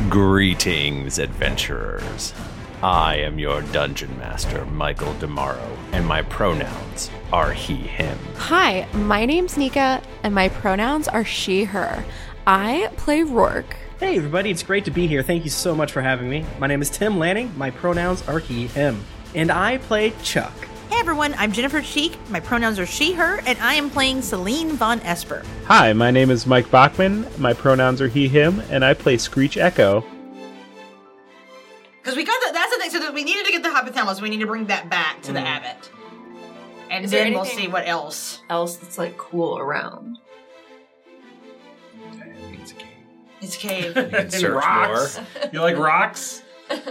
Greetings, adventurers. I am your dungeon master, Michael DeMaro, and my pronouns are he, him. Hi, my name's Nika, and my pronouns are she, her. I play Rourke. Hey everybody, it's great to be here. Thank you so much for having me. My name is Tim Lanning, my pronouns are he, him. And I play Chuck. Hey everyone, I'm Jennifer Cheek, my pronouns are she, her, and I am playing Celine Von Esper. Hi, my name is Mike Bachman, my pronouns are he, him, and I play Screech Echo. Because we got that's the thing, so we needed to get the hypothalamus, we need to bring that back to the abbot. And Is there then we'll anything see what else. that's like cool around? It's a cave. Search rocks. more. You like rocks?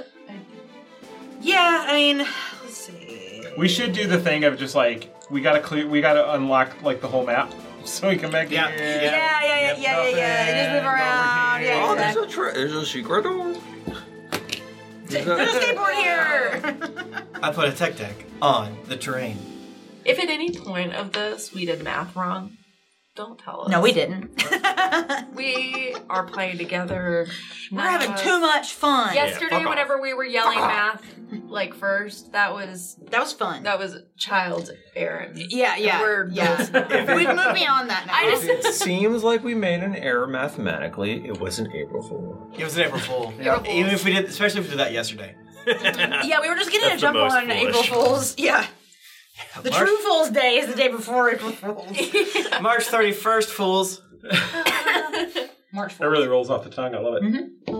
Yeah, I mean, let's see. We should do the thing of just like we gotta unlock like the whole map so we can make Yeah, just move around. Yeah, Oh, exactly. there's a secret door. There's a skateboard here. I put a tech deck on the terrain. If at any point of this we did math wrong, don't tell us. No, we didn't. We are playing together. We're having too much fun. Yesterday, whenever we were yelling math, like first, that was fun. That was child errand. Yeah. We've moved beyond that now. It seems like we made an error mathematically. It was an April Fool. It was an April Fool. April Fools. Even if we did, especially if we did that yesterday. Yeah, we were just getting That's a jump the most on April foolish. Fools. Yeah. The True Fool's Day is the day before April Fools. March 31st, fools. March 4th. That really rolls off the tongue. I love it.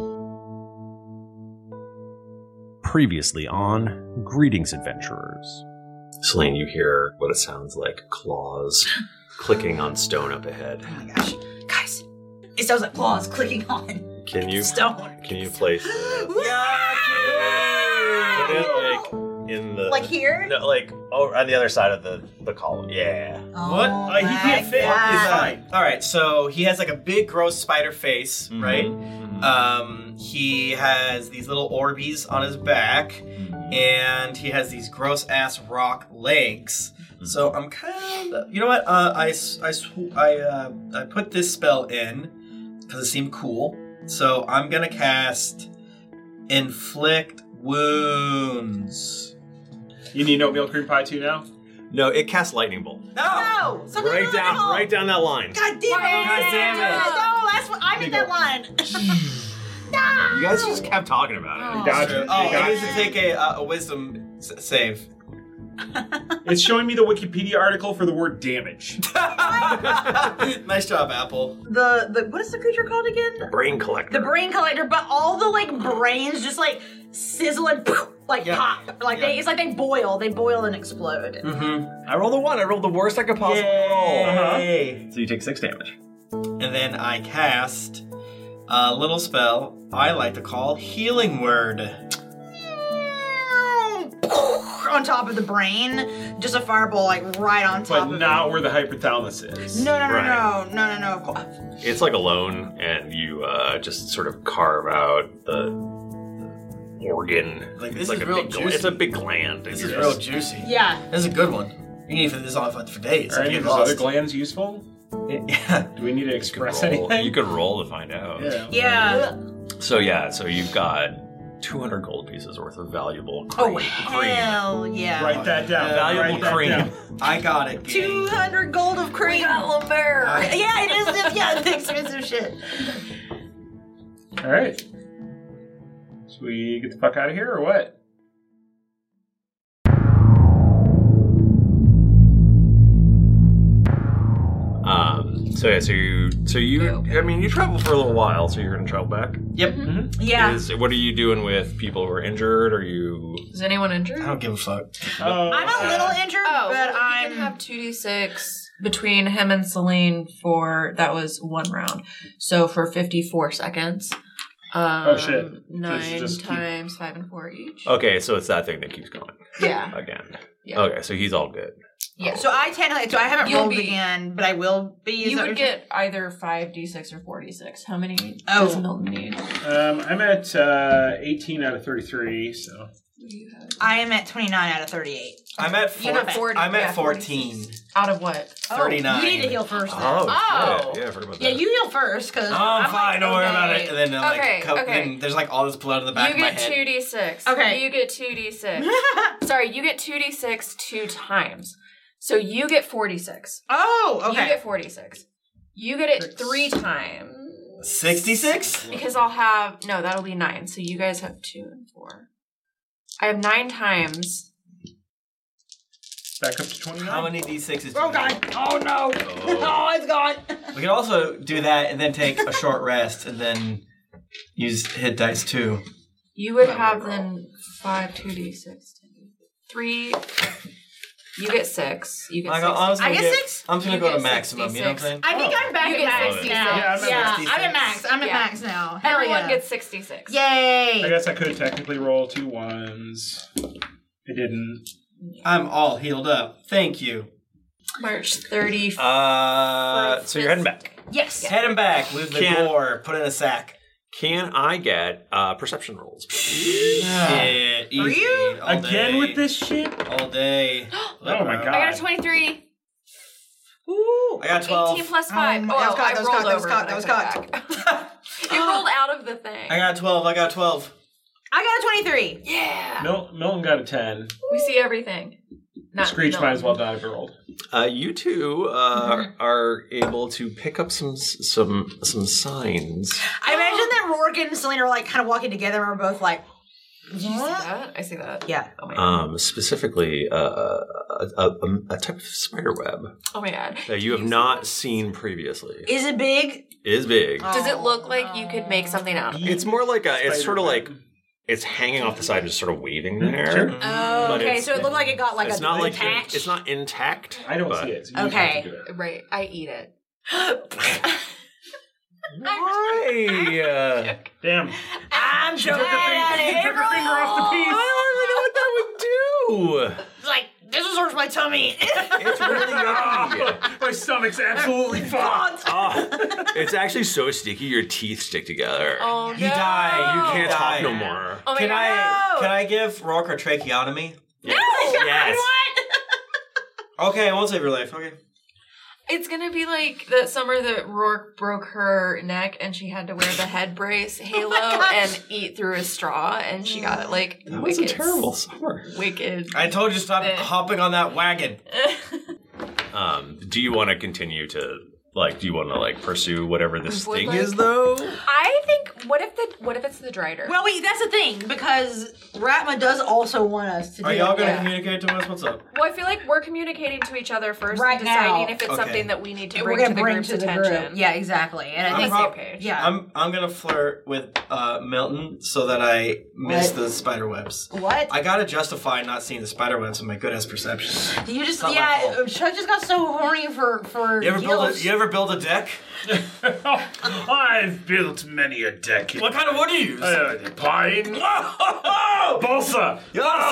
Previously on Greetings, adventurers. Celine, you hear what it sounds like claws clicking on stone up ahead. Oh my gosh. Guys, it sounds like claws clicking on Can you stone. Can you place it? Put it like in the Like here? No, like on the other side of the column. Yeah. Oh What? my He can't fit. God. It's fine. All right, so he has like a big, gross spider face, right? He has these little Orbeez on his back, and he has these gross ass rock legs. So I'm kind of, you know what? I put this spell in because it seemed cool. So I'm gonna cast Inflict Wounds. You need oatmeal cream pie too now? No, it casts lightning bolt. No! Something Right down that line. God damn it! God damn it. No, that's what I made that line. No! You guys just kept talking about it. You dodged it. Oh, You it dodged needs to take a wisdom save. It's showing me the Wikipedia article for the word damage. Nice job, Apple. The what is the creature called again? Brain collector. The brain collector, but all the like brains just like sizzle and like pop. Like it's like they boil and explode. I rolled a 1. I rolled the worst I could possibly roll. Yay. So you take 6 damage. And then I cast a little spell I like to call Healing Word. On top of the brain, just a fireball like right on top But of not where the hypothalamus is. No. Right. It's like alone, and you just sort of carve out the organ. Like, It's this like is a real big juicy. It's a big gland. This is real juicy. Yeah. This is a good one. You need this on for days. Are any Get of those other lost. glands useful? Yeah. Do we need to express anything? You could roll to find out. Yeah. So you've got 200 gold pieces worth of valuable Oh cream. hell yeah. Write that down. Valuable Write that cream. down. I got it. 200 gold of cream. Yeah, it is. Yeah, it's expensive shit. All right. Should we get the fuck out of here or what? So you I mean, you travel for a little while, so you're gonna travel back. Yep. Yeah. What are you doing with people who are injured? Are you? Is anyone injured? I don't give a fuck. I'm a little injured, but we I'm. can have 2d6 between him and Celine that was 1 round. So for 54 seconds. Oh shit! 9 just times 5 and 4 each. Okay, so it's that thing that keeps going. Yeah. Again. Yeah. Okay, so he's all good. Yeah. So I haven't You'll rolled be- again, but I will be. You would get either 5d6 or 4d6. How many Oh. does Milton need? I'm at 18 out of 33, so do you have? I am at 29 out of 38. I'm at You have 40. I'm at Yeah, 14. Out of what? 39. You need to heal first. Then. Oh, Oh. yeah, I forgot about Yeah, that. you heal first because I'm fine. Don't worry about it. And then Okay, okay. then there's like all this blood in the back You of my get head. 2d6. Okay. You get 2d6. Sorry, you get 2d6 2 times. So you get 46. Oh, okay. You get 46. You get it 3 times. 66? Because I'll have... No, that'll be 9. So you guys have 2 and 4. I have 9 times. Back up to 29. How many d6s? Oh god! Oh no! Oh, it's gone. We can also do that and then take a short rest and then use hit dice too. You would have then 5 2d6. 3... You get 6. You get 6. I get 6? I'm just gonna You go to get maximum, you know what I'm 66. saying? I think I'm back You at get max 66. now. Yeah, I'm at 66. I'm at max. I'm at Yeah. max now. Hell Everyone yeah. gets 66. I Yay! guess I could technically roll 2 1s. I didn't. I'm all healed up. Thank you. March 30. So you're heading back. Yes. Heading back, lose the Can't- gore, put in a sack. Can I get perception rolls? Yeah, easy. you? All Again day. with this shit? All day. Oh my god. I got a 23. Ooh, I got 12. 18 plus 5. that was cocked, I that was rolled cocked, that was over cocked, when that was I put it back. You rolled out of the thing. I got 12. I got 12. I got a 23. Yeah. Milton got a 10. We see everything. Not Screech no. might as well die if he rolled. You two are able to pick up some signs. I imagine that Rourke and Selena are like kind of walking together and we're both like, Did you see that? I see that. yeah. Oh my god. Specifically, a type of spider web Oh my god. that you have not seen previously. Is it big? It is big. Does it look like you could make something out of it? It's more like it's sort of like it's hanging off the side, just sort of waving there. Sure. Oh, But okay. it's- So it looked like it got like It's a not like detach. it's not intact. I don't but- see it. So you Okay. have to do it. Right. I eat it. Why? Damn. I'm She took her finger off the piece. I don't even know what that would do. It's like, this just hurts my tummy. It's really yucky. My stomach's absolutely fucked. Oh, it's actually so sticky. Your teeth stick together. Oh no. You die. You can't talk die. no more. Oh my Can god. can I give Rourke a tracheotomy? Yes. Okay, I won't save your life. Okay. It's gonna be like that summer that Rourke broke her neck and she had to wear the head brace halo and eat through a straw and she got it like That was a wicked. terrible summer. Wicked. I told you to stop hopping on that wagon. Do you want to continue to do you want to pursue whatever this Would thing like- is though? I think what if it's the Drider? Well, wait, that's the thing, because Ratma does also want us to do Are y'all gonna Yeah. communicate to us? What's up? Well, I feel like we're communicating to each other first Right and deciding now. if it's Okay. something that we need to we're bring gonna to the bring group's to the attention. group. Yeah, exactly. And I On think the same page. yeah. I'm gonna flirt with Milton so that I miss What? the spider webs. What? I gotta justify not seeing the spider webs with my good ass perception. You just Not my fault. Chuck just got so horny for You ever build a deck? I've built many a deck. What kind of wood do you use? Pine. Balsa.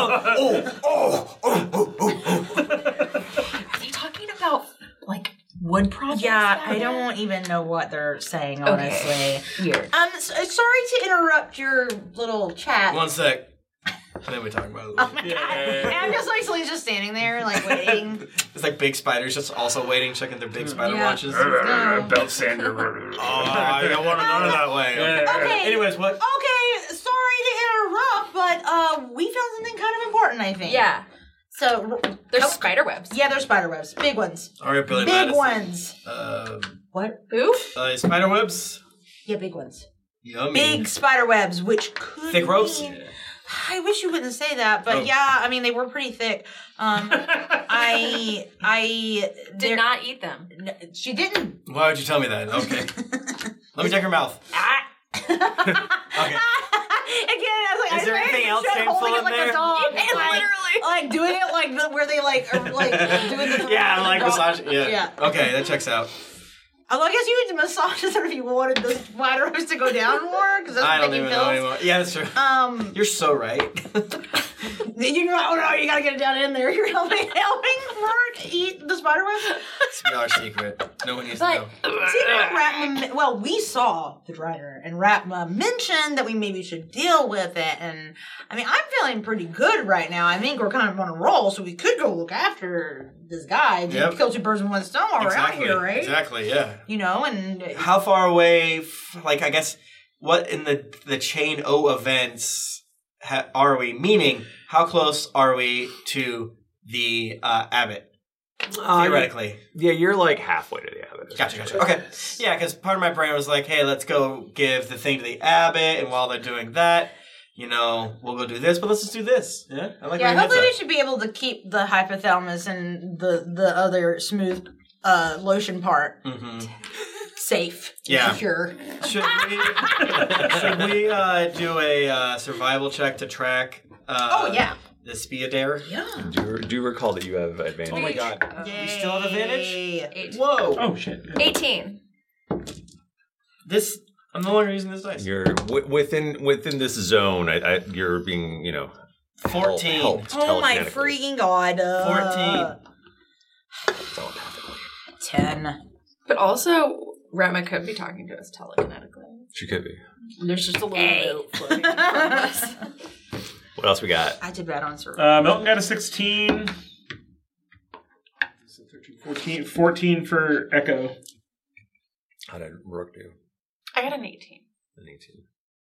Are they talking about like wood projects? Yeah, I don't even know what they're saying, honestly. Weird. Sorry to interrupt your little chat. One sec. And then we talk about it. Oh my god. And I'm just like, Celine's just standing there, like, waiting. It's like big spiders just also waiting, checking their big spider Yeah. watches. Belt sander. Oh, I don't want to know that way. Okay. Anyways, what? Okay, sorry to interrupt, but we found something kind of important, I think. Yeah. So, There's spider webs. yeah, they're spider webs. Big ones. Aria Billy Big Madison. ones. What? Who? Spider webs. Yeah, big ones. Yummy. Big spider webs, which could Thick ropes? mean- I wish you wouldn't say that, but Oh. yeah, I mean they were pretty thick. I Did not eat them. She didn't. Why would you tell me that? Okay. Let me check her mouth. Okay. Again, I was like, Is there I anything else holding shameful it in like there? a dog, Yeah, like, literally. like doing it like where they like are like doing the Yeah, like dog. massage. Yeah. Yeah. Okay, that checks out. Well, I guess you would massage it if you wanted the spider webs to go down more because that's I what don't making even know pills. anymore. Yeah, that's true. You're so right. You know, oh no, you gotta get it down in there. You're helping Rourke eat the spider web? It's our secret. No one needs to know. See, Ratma, well, we saw the Drider, and Ratma mentioned that we maybe should deal with it, and I mean, I'm feeling pretty good right now. I think we're kind of on a roll, so we could go look after this guy. Kill two birds with one stone while we're out here, right? Exactly, yeah. You know, and... How far away, I guess, what in the chain O events are we? Meaning, how close are we to the abbot? Theoretically. You're like halfway to the abbot. Gotcha. Okay. Yeah, because part of my brain was like, hey, let's go give the thing to the abbot, and while they're doing that, you know, we'll go do this, but let's just do this. Yeah? Hopefully we should be able to keep the hypothalamus and the other smooth lotion part safe. Yeah. Secure. Should we do a survival check to track the Spiadair? Yeah. Do you recall that you have advantage? Oh my god. Yay. You still have advantage? 8. Whoa. Oh shit. 18. I'm no longer using this dice. You're within this zone. You're being, 14. helped Oh my telekinetically. freaking god. 14. 10. But also, Rema could be talking to us telekinetically. She could be. There's just a little note floating in front of us. What else we got? I did bad on survival. Milton got a 16. 14 for Echo. How did Rourke do? I got an 18. An 18.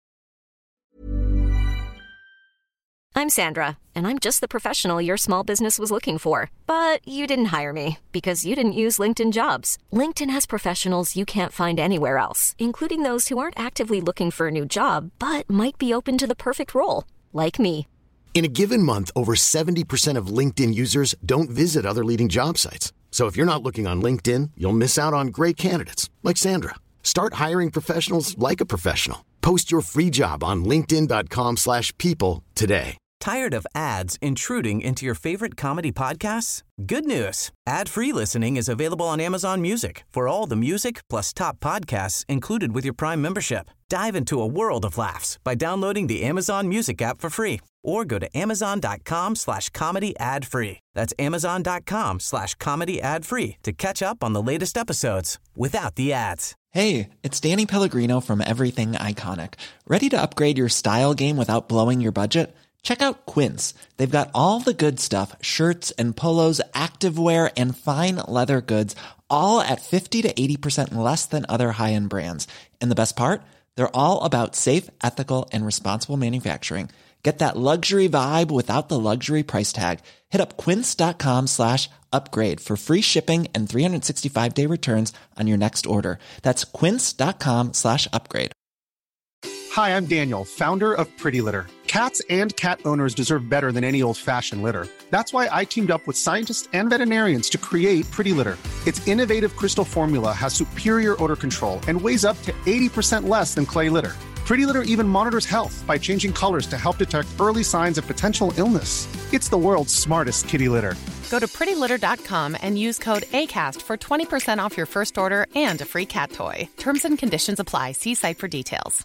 I'm Sandra, and I'm just the professional your small business was looking for. But you didn't hire me because you didn't use LinkedIn Jobs. LinkedIn has professionals you can't find anywhere else, including those who aren't actively looking for a new job, but might be open to the perfect role, like me. In a given month, over 70% of LinkedIn users don't visit other leading job sites. So if you're not looking on LinkedIn, you'll miss out on great candidates like Sandra. Start hiring professionals like a professional. Post your free job on linkedin.com/people today. Tired of ads intruding into your favorite comedy podcasts? Good news. Ad-free listening is available on Amazon Music for all the music plus top podcasts included with your Prime membership. Dive into a world of laughs by downloading the Amazon Music app for free or go to amazon.com/comedy ad-free. That's amazon.com/comedy ad-free to catch up on the latest episodes without the ads. Hey, it's Danny Pellegrino from Everything Iconic. Ready to upgrade your style game without blowing your budget? Check out Quince. They've got all the good stuff, shirts and polos, activewear, and fine leather goods, all at 50 to 80% less than other high-end brands. And the best part? They're all about safe, ethical, and responsible manufacturing. Get that luxury vibe without the luxury price tag. Hit up quince.com/upgrade for free shipping and 365-day returns on your next order. That's quince.com/upgrade. Hi, I'm Daniel, founder of Pretty Litter. Cats and cat owners deserve better than any old-fashioned litter. That's why I teamed up with scientists and veterinarians to create Pretty Litter. Its innovative crystal formula has superior odor control and weighs up to 80% less than clay litter. Pretty Litter even monitors health by changing colors to help detect early signs of potential illness. It's the world's smartest kitty litter. Go to prettylitter.com and use code ACAST for 20% off your first order and a free cat toy. Terms and conditions apply. See site for details.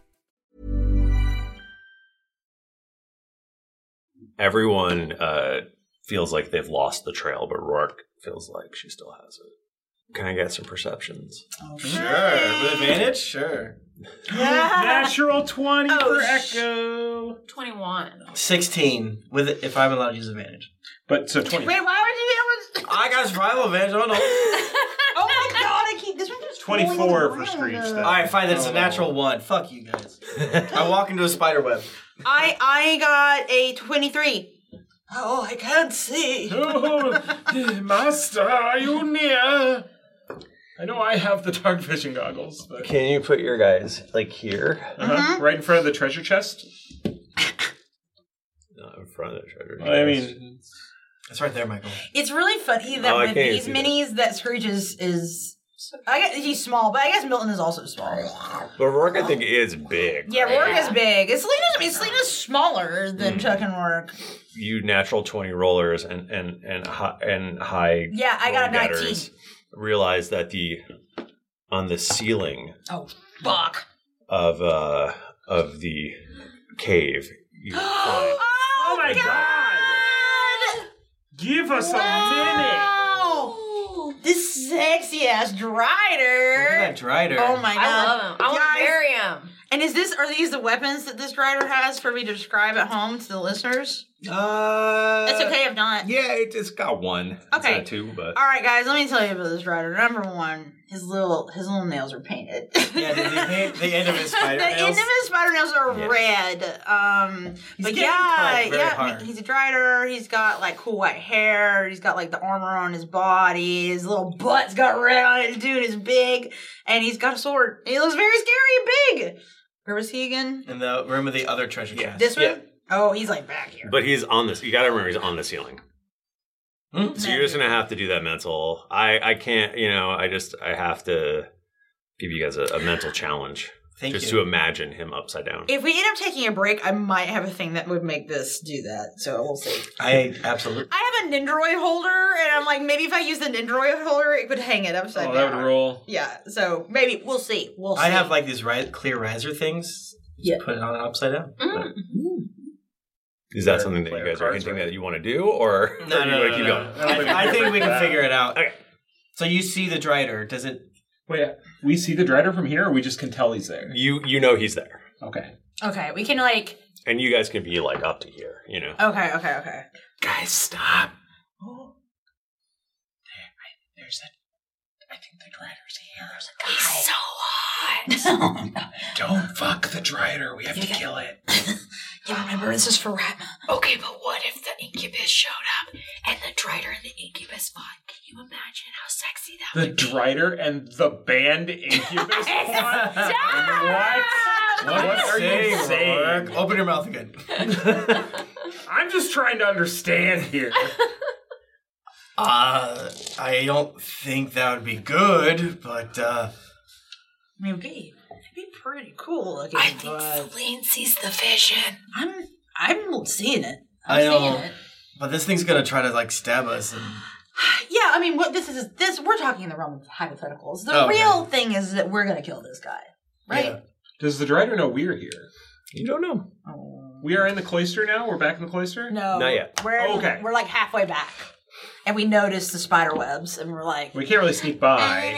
Everyone feels like they've lost the trail, but Rourke feels like she still has it. Can I get some perceptions? Oh, sure. With advantage? Sure. Natural 20 for Echo. 21. 16 with it, if I'm allowed to use advantage. But so 20. Wait, why would you be able to... I got survival advantage. I don't know. Oh my god, I keep... This one just 24 for Screech. Alright, fine. That's a natural 1. Fuck you guys. I walk into a spider web. I got a 23. Oh, I can't see. Oh, Master, are you near? I know I have the dark vision goggles, but... Can you put your guys, like, here? Right in front of the treasure chest? Not in front of the treasure chest. Well, I mean... It's right there, Michael. It's really funny that with these minis that Screech is... I guess he's small, but I guess Milton is also small. But Rourke, I think, is big. Yeah, Rourke is big. Selena's smaller than Chuck and Rourke. You natural 20 rollers and high. Yeah, I got a 19. Realize that on the ceiling. Oh fuck! Of the cave, you find. Oh my god! Give us a minute. This sexy ass Drider. Look at that Drider. Oh my god. I love him. I want to marry him. And are these the weapons that this Drider has for me to describe at home to the listeners? It's okay if not. Yeah, it's got one. Okay. It's got two, but All right, guys, let me tell you about this Drider. Number one, his little nails are painted. Yeah, the end of his spider nails. The end of his spider nails are red. He's but getting yeah, cut very hard. he's a Drider. He's got like cool white hair. He's got like the armor on his body. His little butt's got red on it. Dude is big, and he's got a sword. He looks very scary and big. Where was he again? In the room of the other treasure chest. This one? Oh, he's like back here. But he's on this. You gotta remember, he's on the ceiling. So you're just gonna have to do that mental. I can't. I have to give you guys a mental challenge. Thank you. To imagine him upside down. If we end up taking a break, I might have a thing that would make this do that. So we'll see. Absolutely. I have a Nendoroid holder, and I'm like, maybe if I use the Nendoroid holder, it would hang it upside down. That would roll. Yeah, so maybe we'll see. We'll see. I have like these clear riser things. Just put it on upside down. Is that something that you guys are hinting that you want to do, or No, you want to keep going? I think we can figure it out. Okay. So you see the Drider. Does it... Wait, we see the Drider from here, or we just can tell he's there? You know he's there. Okay. Okay, we can like... And you guys can be like up to here, Okay. Guys, stop. There's a... I think the Drider's here. There's a guy. He's so hot. Don't fuck the Drider. We have to kill it. Yeah, remember, this is for Ratma. Okay, but what if the Incubus showed up and the Drider and the Incubus fought? Can you imagine how sexy that The would be? Drider and the band Incubus fought? What are you saying? Open your mouth again. I'm just trying to understand here. I don't think that would be good, but Maybe. It'd be pretty cool looking. I think Celine sees the vision. I'm seeing it. I know. But this thing's gonna try to like stab us and Yeah, I mean, what this we're talking in the realm of hypotheticals. The real thing is that we're gonna kill this guy, right? Yeah. Does the Drider know we're here? You don't know. We are in the cloister now? We're back in the cloister? No. Not yet. We're like halfway back. And we noticed the spider webs, and we're like... We can't really sneak by.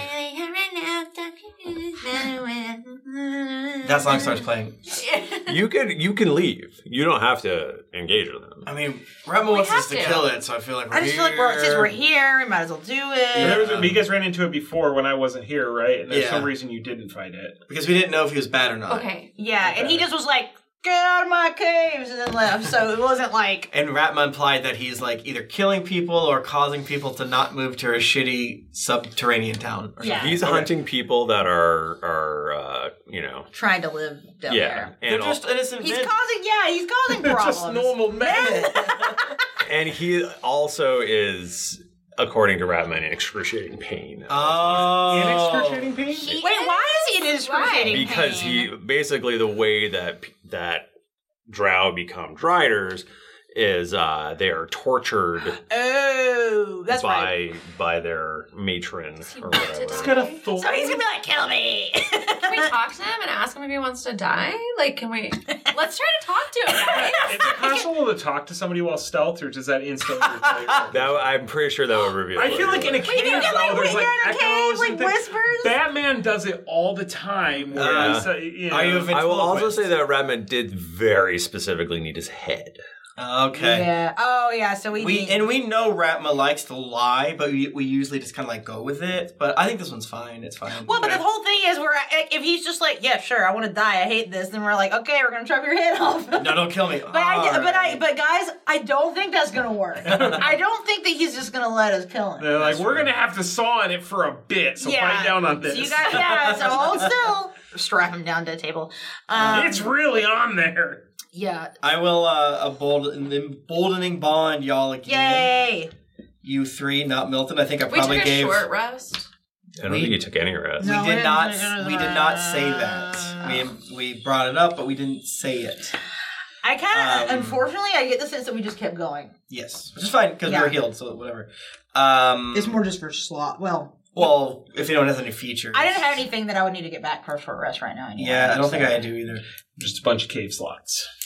that song starts playing. You can leave. You don't have to engage with them. I mean, Ratma wants us to kill it, so I feel like we're I just feel like since we're here, we might as well do it. You guys ran into it before when I wasn't here, right? And there's some reason you didn't fight it. Because we didn't know if he was bad or not. Okay. Yeah, and he just was like, get out of my caves, and then left. So it wasn't like... And Ratma implied that he's like either killing people or causing people to not move to a shitty subterranean town. Or Yeah. He's hunting people that are trying to live down there. And They're just innocent He's men. causing problems. Just normal men. and he also is, according to Ratman, in excruciating pain. Oh. In excruciating pain? Wait, why is he in excruciating pain? Because he basically the way that drow become Driders is they are tortured Oh, that's right. by their matron or whatever. It's got a thorn. So he's gonna be like, kill me. Can we talk to him and ask him if he wants to die? Like, can we... Let's try to talk to him, guys. Is it possible to talk to somebody while stealth, or does that instantly replace it? I'm pretty sure that would reveal I it. feel like in a cave, you get, like, there's like you're in a cave, echoes like and things. whispers? Batman does it all the time. Where I will also say that Ratman did very specifically need his head. Okay. Yeah. Oh, yeah. So we know Ratma likes to lie, but we usually just kind of like go with it. But I think this one's fine. It's fine. Well, but the whole thing is, if he's just like, yeah, sure, I want to die, I hate this, then we're like, okay, we're gonna chop your head off. No, don't kill me. But guys, I don't think that's gonna work. I don't think that he's just gonna let us kill him. They're like, we're gonna have to saw on it for a bit, so fight down on this. So you guys, so hold still. Strap him down to the table. It's really on there. Yeah. I will emboldening bond y'all again. Yay! You three, not Milton. I think I We probably took a gave. short rest. I don't think you took any rest. We did not say that. We brought it up, but we didn't say it. I kind of, unfortunately, I get the sense that we just kept going. Yes, which is fine because we were healed, so whatever. It's more just for slot. Well, if anyone has any features. I didn't have anything that I would need to get back for a short rest right now. Anyway, Yeah, I don't think I do either. Just a bunch of cave slots.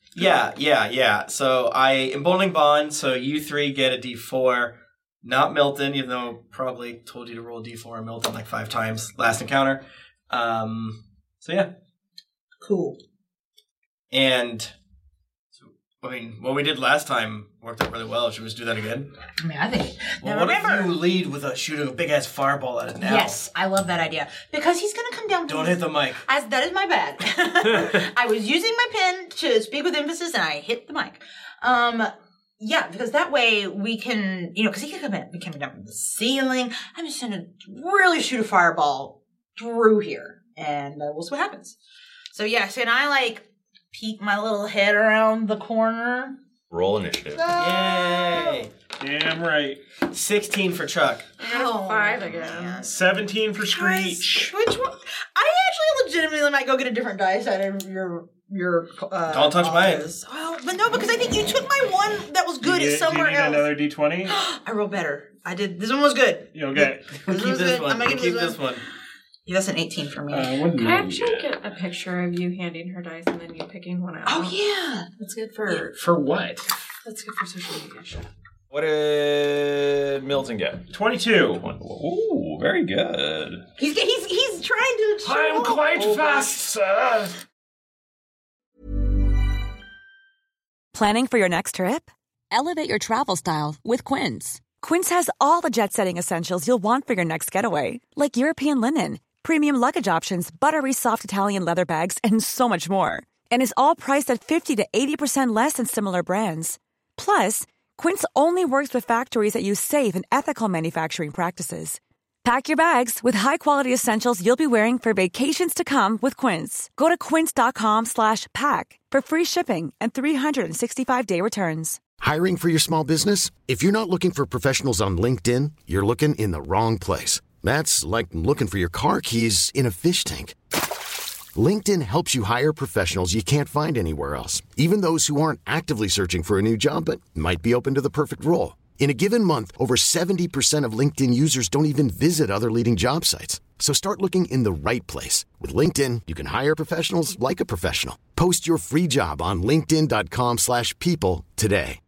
Yeah. So emboldening bond, so you 3 get a D4. Not Milton, even though probably told you to roll a D4 on Milton like 5 times last encounter. So yeah. Cool. And what we did last time worked out really well. Should we just do that again? I mean, I think. Well, now what remember, if you lead with shooting a big ass fireball at it now? Yes, I love that idea because he's gonna come down. Don't hit the mic. That is my bad. I was using my pen to speak with emphasis, and I hit the mic. Yeah, because that way we can, because he can be coming down from the ceiling. I'm just gonna really shoot a fireball through here, and we'll see what happens. So yes, and I peek my little head around the corner. Roll initiative. Yay! Damn right. 16 for Chuck. I got a 5 again. 17 for Screech. Which one? I actually legitimately might go get a different dice out of your Don't touch mine. Well, but no, because I think you took my one that was good somewhere do you need else. Another D20? I rolled better. I did. This one was good. Okay. This one was good. I'm gonna Keep this one. Yeah, that's an 18 for me. Can I actually get a picture of you handing her dice and then you picking one out? Oh, yeah. That's good for... For what? That's good for social media. What did Milton get? 22. Ooh, very good. He's trying to... I'm quite fast, sir. Planning for your next trip? Elevate your travel style with Quince. Quince has all the jet-setting essentials you'll want for your next getaway, like European linen, premium luggage options, buttery soft Italian leather bags, and so much more. And is all priced at 50 to 80% less than similar brands. Plus, Quince only works with factories that use safe and ethical manufacturing practices. Pack your bags with high-quality essentials you'll be wearing for vacations to come with Quince. Go to quince.com/pack for free shipping and 365-day returns. Hiring for your small business? If you're not looking for professionals on LinkedIn, you're looking in the wrong place. That's like looking for your car keys in a fish tank. LinkedIn helps you hire professionals you can't find anywhere else, even those who aren't actively searching for a new job but might be open to the perfect role. In a given month, over 70% of LinkedIn users don't even visit other leading job sites. So start looking in the right place. With LinkedIn, you can hire professionals like a professional. Post your free job on linkedin.com/people today.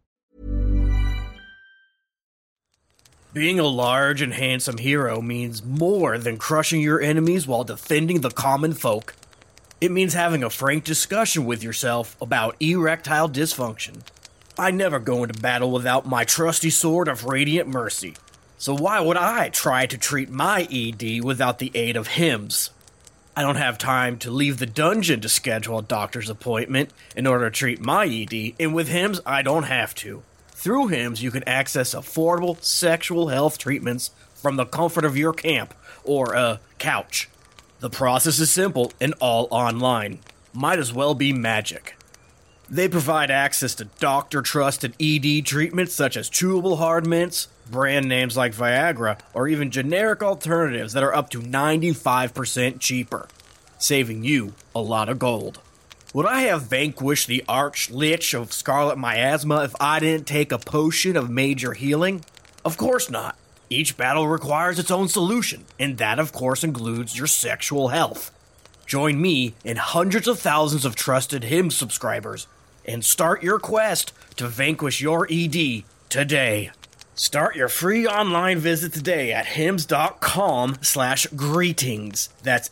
Being a large and handsome hero means more than crushing your enemies while defending the common folk. It means having a frank discussion with yourself about erectile dysfunction. I never go into battle without my trusty sword of radiant mercy. So why would I try to treat my ED without the aid of Hims? I don't have time to leave the dungeon to schedule a doctor's appointment in order to treat my ED, and with Hims, I don't have to. Through Hims, you can access affordable sexual health treatments from the comfort of your camp or couch. The process is simple and all online. Might as well be magic. They provide access to doctor-trusted ED treatments such as chewable hard mints, brand names like Viagra, or even generic alternatives that are up to 95% cheaper, saving you a lot of gold. Would I have vanquished the arch-lich of scarlet miasma if I didn't take a potion of major healing? Of course not. Each battle requires its own solution, and that of course includes your sexual health. Join me and hundreds of thousands of trusted Hims subscribers and start your quest to vanquish your ED today. Start your free online visit today at hims.com/greetings. That's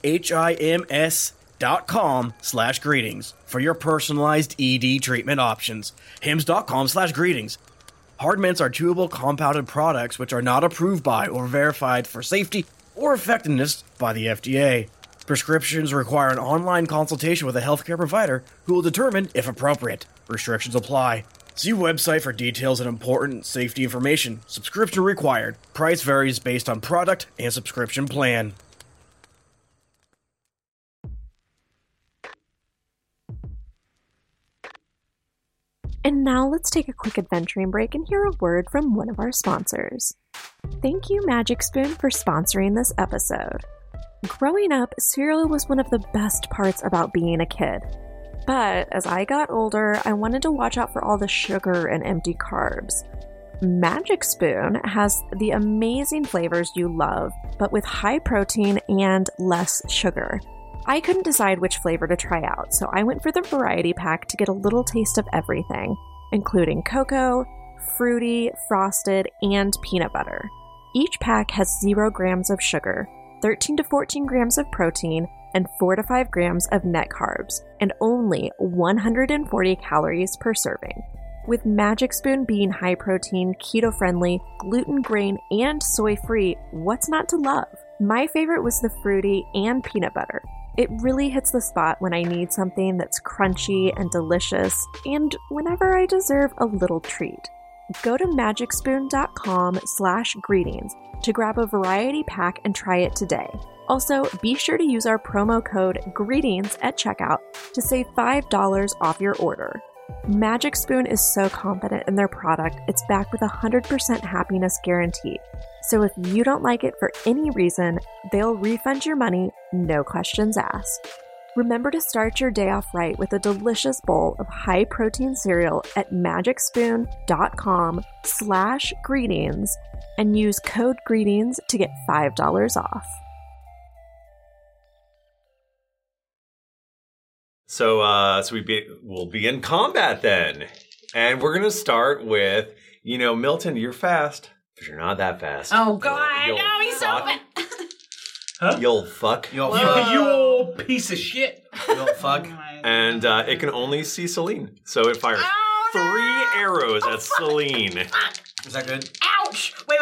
HIMS.com/greetings for your personalized ED treatment options. hims.com/greetings. Hard mints are chewable compounded products which are not approved by or verified for safety or effectiveness by the FDA. Prescriptions require an online consultation with a healthcare provider who will determine if appropriate. Restrictions apply. See website for details and important safety information. Subscription required. Price varies based on product and subscription plan. And now let's take a quick adventuring break and hear a word from one of our sponsors. Thank you, Magic Spoon, for sponsoring this episode. Growing up, cereal was one of the best parts about being a kid. But as I got older, I wanted to watch out for all the sugar and empty carbs. Magic Spoon has the amazing flavors you love, but with high protein and less sugar. I couldn't decide which flavor to try out, so I went for the variety pack to get a little taste of everything, including cocoa, fruity, frosted, and peanut butter. Each pack has 0 grams of sugar, 13 to 14 grams of protein, and 4 to 5 grams of net carbs, and only 140 calories per serving. With Magic Spoon being high protein, keto friendly, gluten, grain, and soy free, what's not to love? My favorite was the fruity and peanut butter. It really hits the spot when I need something that's crunchy and delicious, and whenever I deserve a little treat. Go to magicspoon.com/greetings to grab a variety pack and try it today. Also, be sure to use our promo code GREETINGS at checkout to save $5 off your order. Magic Spoon is so confident in their product, it's backed with a 100% happiness guarantee. So if you don't like it for any reason, they'll refund your money, no questions asked. Remember to start your day off right with a delicious bowl of high-protein cereal at magicspoon.com/greetings and use code GREETINGS to get $5 off. So we'll be in combat then. And we're going to start with, Milton, you're fast, but you're not that fast. Oh, God. No, he's so fast. Huh? You'll fuck. You old piece of shit. You'll fuck. And it can only see Celine. So it fires 3 arrows at Celine. Is that good? Ouch! Wait.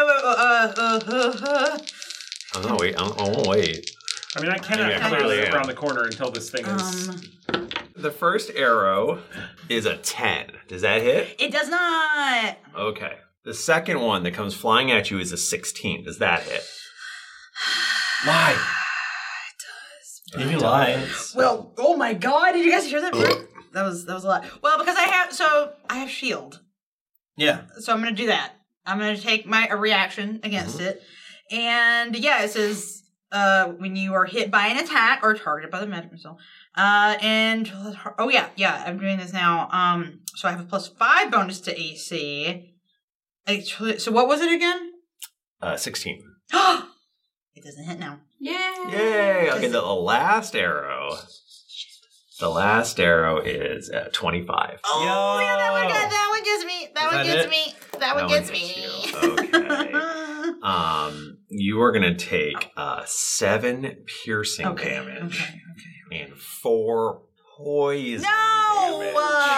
Oh, wait. I won't wait. I mean, I cannot clearly around the corner until this thing is... The first arrow is a 10. Does that hit? It does not. Okay. The second one that comes flying at you is a 16. Does that hit? Lie. It does. Maybe lie. Well, oh my God! Did you guys hear that? That was a lot. Well, because I have shield. Yeah. So I'm gonna do that. I'm gonna take a reaction against it, and yeah, it says when you are hit by an attack or targeted by the magic missile, I'm doing this now. So I have a +5 bonus to AC. So what was it again? 16. It doesn't hit now. Yay! Okay, the last arrow. The last arrow is 25. Oh, yeah, that one gets me. That one gets me. Okay. You are gonna take 7 piercing damage and 4 poison damage.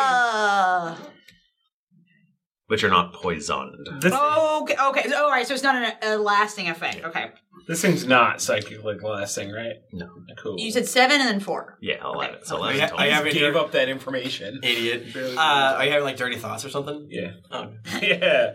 But you're not poisoned. Okay. All right. So it's not a lasting effect. Okay. This thing's not psychically lasting, right? No. Cool. You said 7 and then 4. Yeah, 11. Okay. So 11 total. I gave up that information. Idiot. Are you having dirty thoughts or something? Yeah. Oh. Yeah.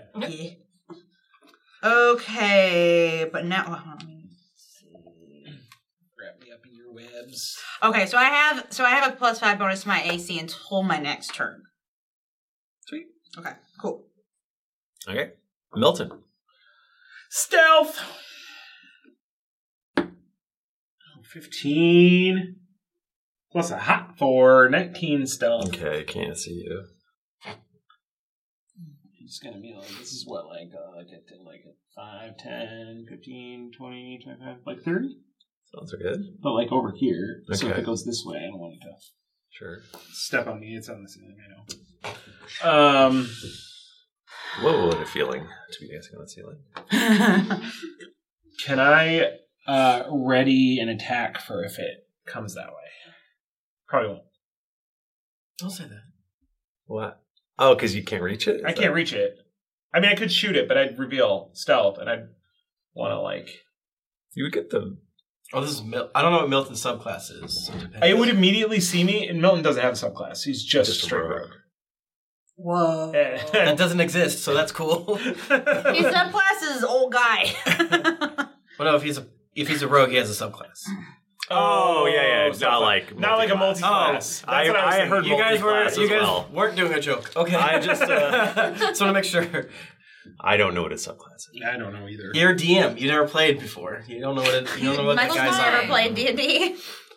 Okay, but now let me see. Wrap me up in your webs. Okay, so I have a +5 bonus to my AC until my next turn. Sweet. Okay, cool. Okay. Milton. Stealth. 15 plus a hot 4, 19 stealth. Okay, can't see you. It's gonna be like, this is what, get to 5, 10, 15, 20, 25, 30? Sounds good. But over here. Okay. So if it goes this way, I don't want it to. Sure. Step on me, it's on the ceiling, I know. What would a feeling to be dancing on the ceiling? Can I ready an attack for if it comes that way? Probably won't. Don't say that. What? Oh, because you can't reach it? I can't reach it. I mean, I could shoot it, but I'd reveal stealth, and I'd want to You would get them. Oh, this is I don't know what Milton's subclass is. It would immediately see me, and Milton doesn't have a subclass. He's just straight rogue. Whoa. That doesn't exist, so that's cool. His subclass is old guy. Well, no, if he's a rogue, he has a subclass. Oh, yeah. It's not like a multi-class. Oh, I heard you guys well. weren't doing a joke. Okay. I just want to make sure. I don't know what a subclass is. I don't know either. You're a DM. You never played before. You don't know what the guys are. Never played D&D.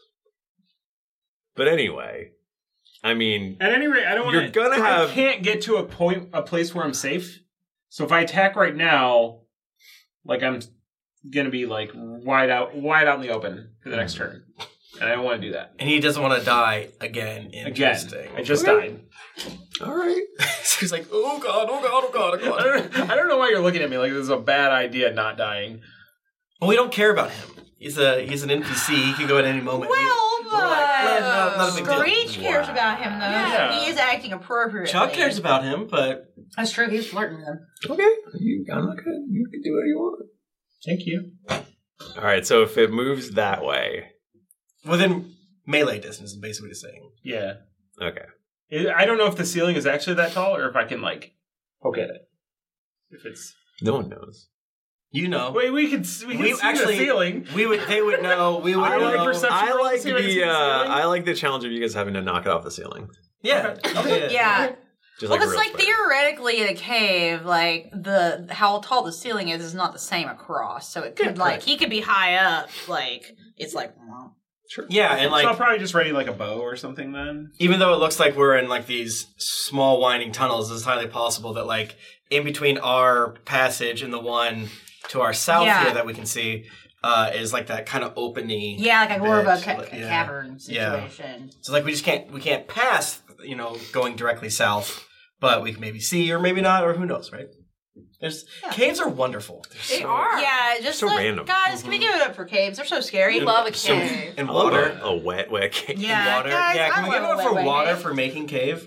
But anyway, I mean, at any rate, I don't want to. You're gonna have. I can't get to a place where I'm safe. So if I attack right now, I'm gonna be wide out in the open for the next turn. And I don't want to do that. And he doesn't want to die again. Interesting. I just died. All right. So he's like, oh God. I don't know why you're looking at me like this is a bad idea, not dying. Well, we don't care about him. He's an NPC. He can go at any moment. Well, but not a big deal. Screech cares about him, though. Yeah. He is acting appropriately. Chuck cares about him, but... That's true. He's flirting with him. Okay. You can do what you want. Thank you. All right, so if it moves that way... Within melee distance is basically what he's saying. Yeah. Okay. I don't know if the ceiling is actually that tall or if I can, like, poke at it. If it's... No one knows. You know. Wait, we can see actually, the ceiling. They would know. We would know. I like the challenge of you guys having to knock it off the ceiling. Yeah. Yeah. Just Well, like a because real like spider. theoretically, in a cave, like how tall the ceiling is not the same across. So it could he could be high up. Like it's like. Sure. Yeah, and like so I'll probably just ready like a bow or something then. Even though it looks like we're in like these small winding tunnels, it's highly possible that like in between our passage and the one to our south here that we can see is like that kind of openy. Yeah, like more of a bit. cavern situation. Yeah. So like we can't pass, going directly south, but we can maybe see or maybe not, or who knows, right? Caves are wonderful. They are. Yeah, just so like, random. guys, can we give it up for caves? They're so scary. We love a cave. And water. A wet cave. Yeah, water. guys, Yeah, can I we give it love up for wet water cave. for making cave?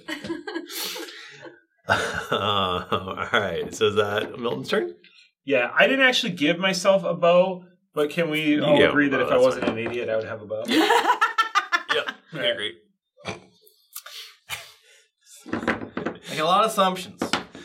All right, so is that Milton's turn? Yeah, I didn't actually give myself a bow, but can we all get agree a that bow, if I that's wasn't an idiot, I would have a bow? Yep, I agree. Like a lot of assumptions.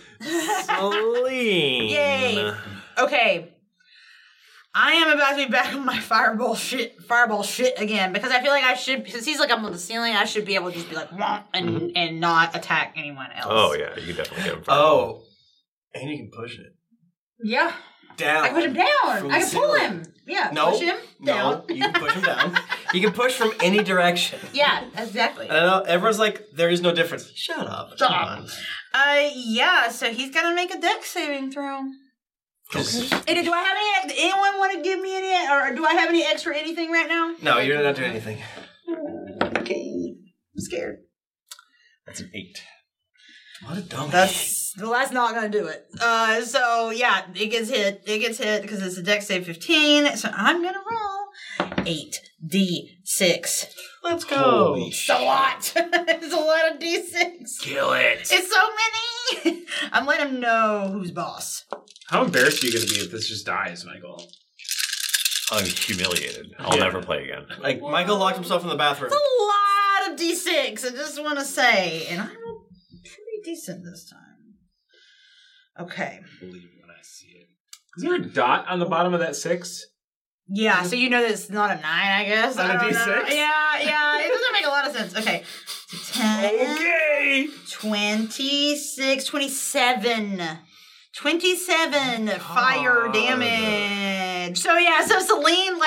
Celine. Yay. Okay. I am about to be back on my fireball shit again because I feel like I should, since he's like up on the ceiling, I should be able to just be like, womp, and not attack anyone else. Oh, yeah, you can definitely get him. Oh. And you can push it. Yeah. Down. I can push him down. From I the can pull ceiling. him. Yeah. No. Push him down. No, you can push him down. You can push from any direction. Yeah, exactly. I know, everyone's like, there is no difference. Shut up. Shut Come up. on. Yeah, so he's got to make a dex saving throw. Okay. And do I have any, anyone want to give me any, or do I have any extra anything right now? No, you're not doing anything. Okay. I'm scared. That's an 8. What a dumb That's not gonna do it. So yeah, it gets hit. It gets hit because it's a dex save 15. So I'm gonna roll 8d6. Let's go. It's a lot. It's a lot of d6. Kill it. It's so many. I'm letting him know who's boss. How embarrassed are you going to be if this just dies, Michael? I'm humiliated. I'll never play again. Like, Michael locked himself in the bathroom. It's a lot of d6. I just want to say, and I'm pretty decent this time. Okay. Believe it when I see it. Is there a dot on the bottom of that 6? Yeah, so you know that it's not a 9, I guess. Not a I don't D6? know. Yeah, it doesn't make a lot of sense. Okay. 10, Okay. 26, 27. 27 fire damage. So yeah, so Celine,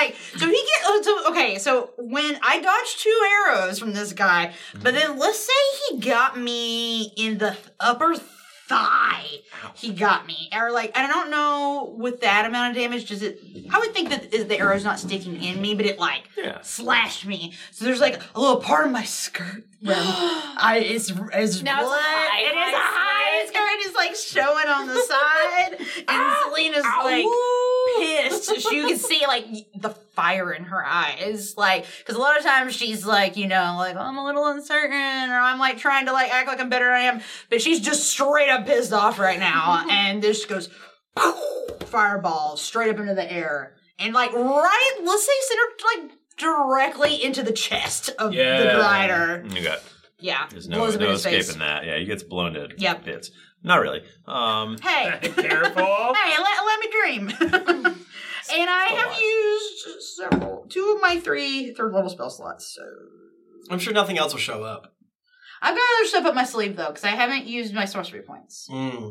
so when I dodged 2 arrows from this guy, but then let's say he got me in the upper thigh. He got me. Or like, I don't know with that amount of damage, does it, I would think that the arrow's not sticking in me, but it slashed me. So there's like a little part of my skirt where it's blood. It is a high skirt is like showing on the side. And Selena's like pissed. So you can see like the fire in her eyes. Like, because a lot of times she's like, like, I'm a little uncertain, or I'm like trying to like act like I'm better than I am. But she's just straight up pissed off right now. And this goes fireball straight up into the air. And like let's say center like directly into the chest of the glider. You got. Yeah. There's blows him in no his face. escaping that. Yeah, he gets blown to Yep. bits. Not really. Hey. Careful. Hey, let me dream. And I have used 2 of my 3 third level spell slots, so I'm sure nothing else will show up. I've got other stuff up my sleeve though, because I haven't used my sorcery points.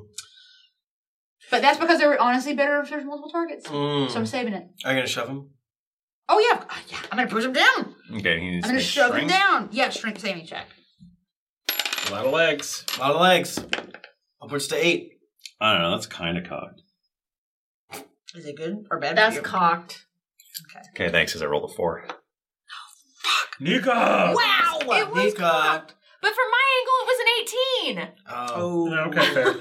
But that's because they're honestly better if there's multiple targets. So I'm saving it. Are you going to shove him? Oh yeah, I'm going to push him down. Okay, he needs I'm going to to shove him down. Yeah, strength saving check. A lot of legs. A lot of legs. Upwards to 8. I don't know. That's kind of cocked. Is it good or bad? That's cocked. Okay, thanks, because I rolled a 4. Nika! Wow! It was Nika. cocked. But from my angle, it was an 18. Oh. Okay, fair.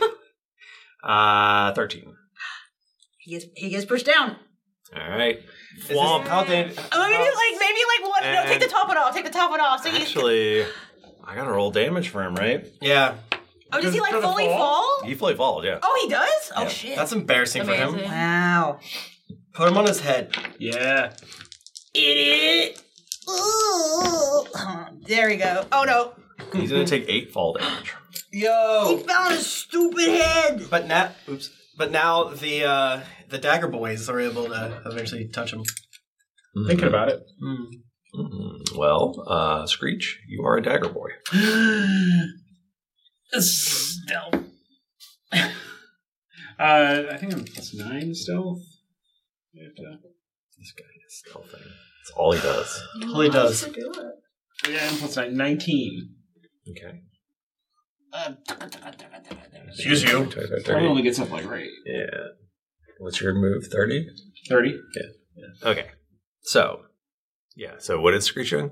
13. He gets pushed down. All right. Flomp. How they? Maybe one. No, take the top one off. Take the top one off. So he's. Actually, I gotta roll damage for him, right? Yeah. Oh, does he like fully fall? He fully falls, yeah. Oh, he does? Oh Yeah. shit. That's embarrassing for him. Wow. Put him on his head. Yeah. Idiot. Ooh. There we go. Oh no. He's gonna take 8 fall damage. Yo. He fell on his stupid head. But now, the Dagger Boys are able to eventually touch him. Thinking about it. Well, Screech, you are a dagger boy. Stealth. I think I'm +9 stealth. This guy is stealthing. That's all he does. All he does. Yeah, I'm +9. 19. Okay. Excuse you. Probably only gets up like right. Yeah. What's your move? 30? 30? Yeah. Okay. So, yeah. So what is Screech doing?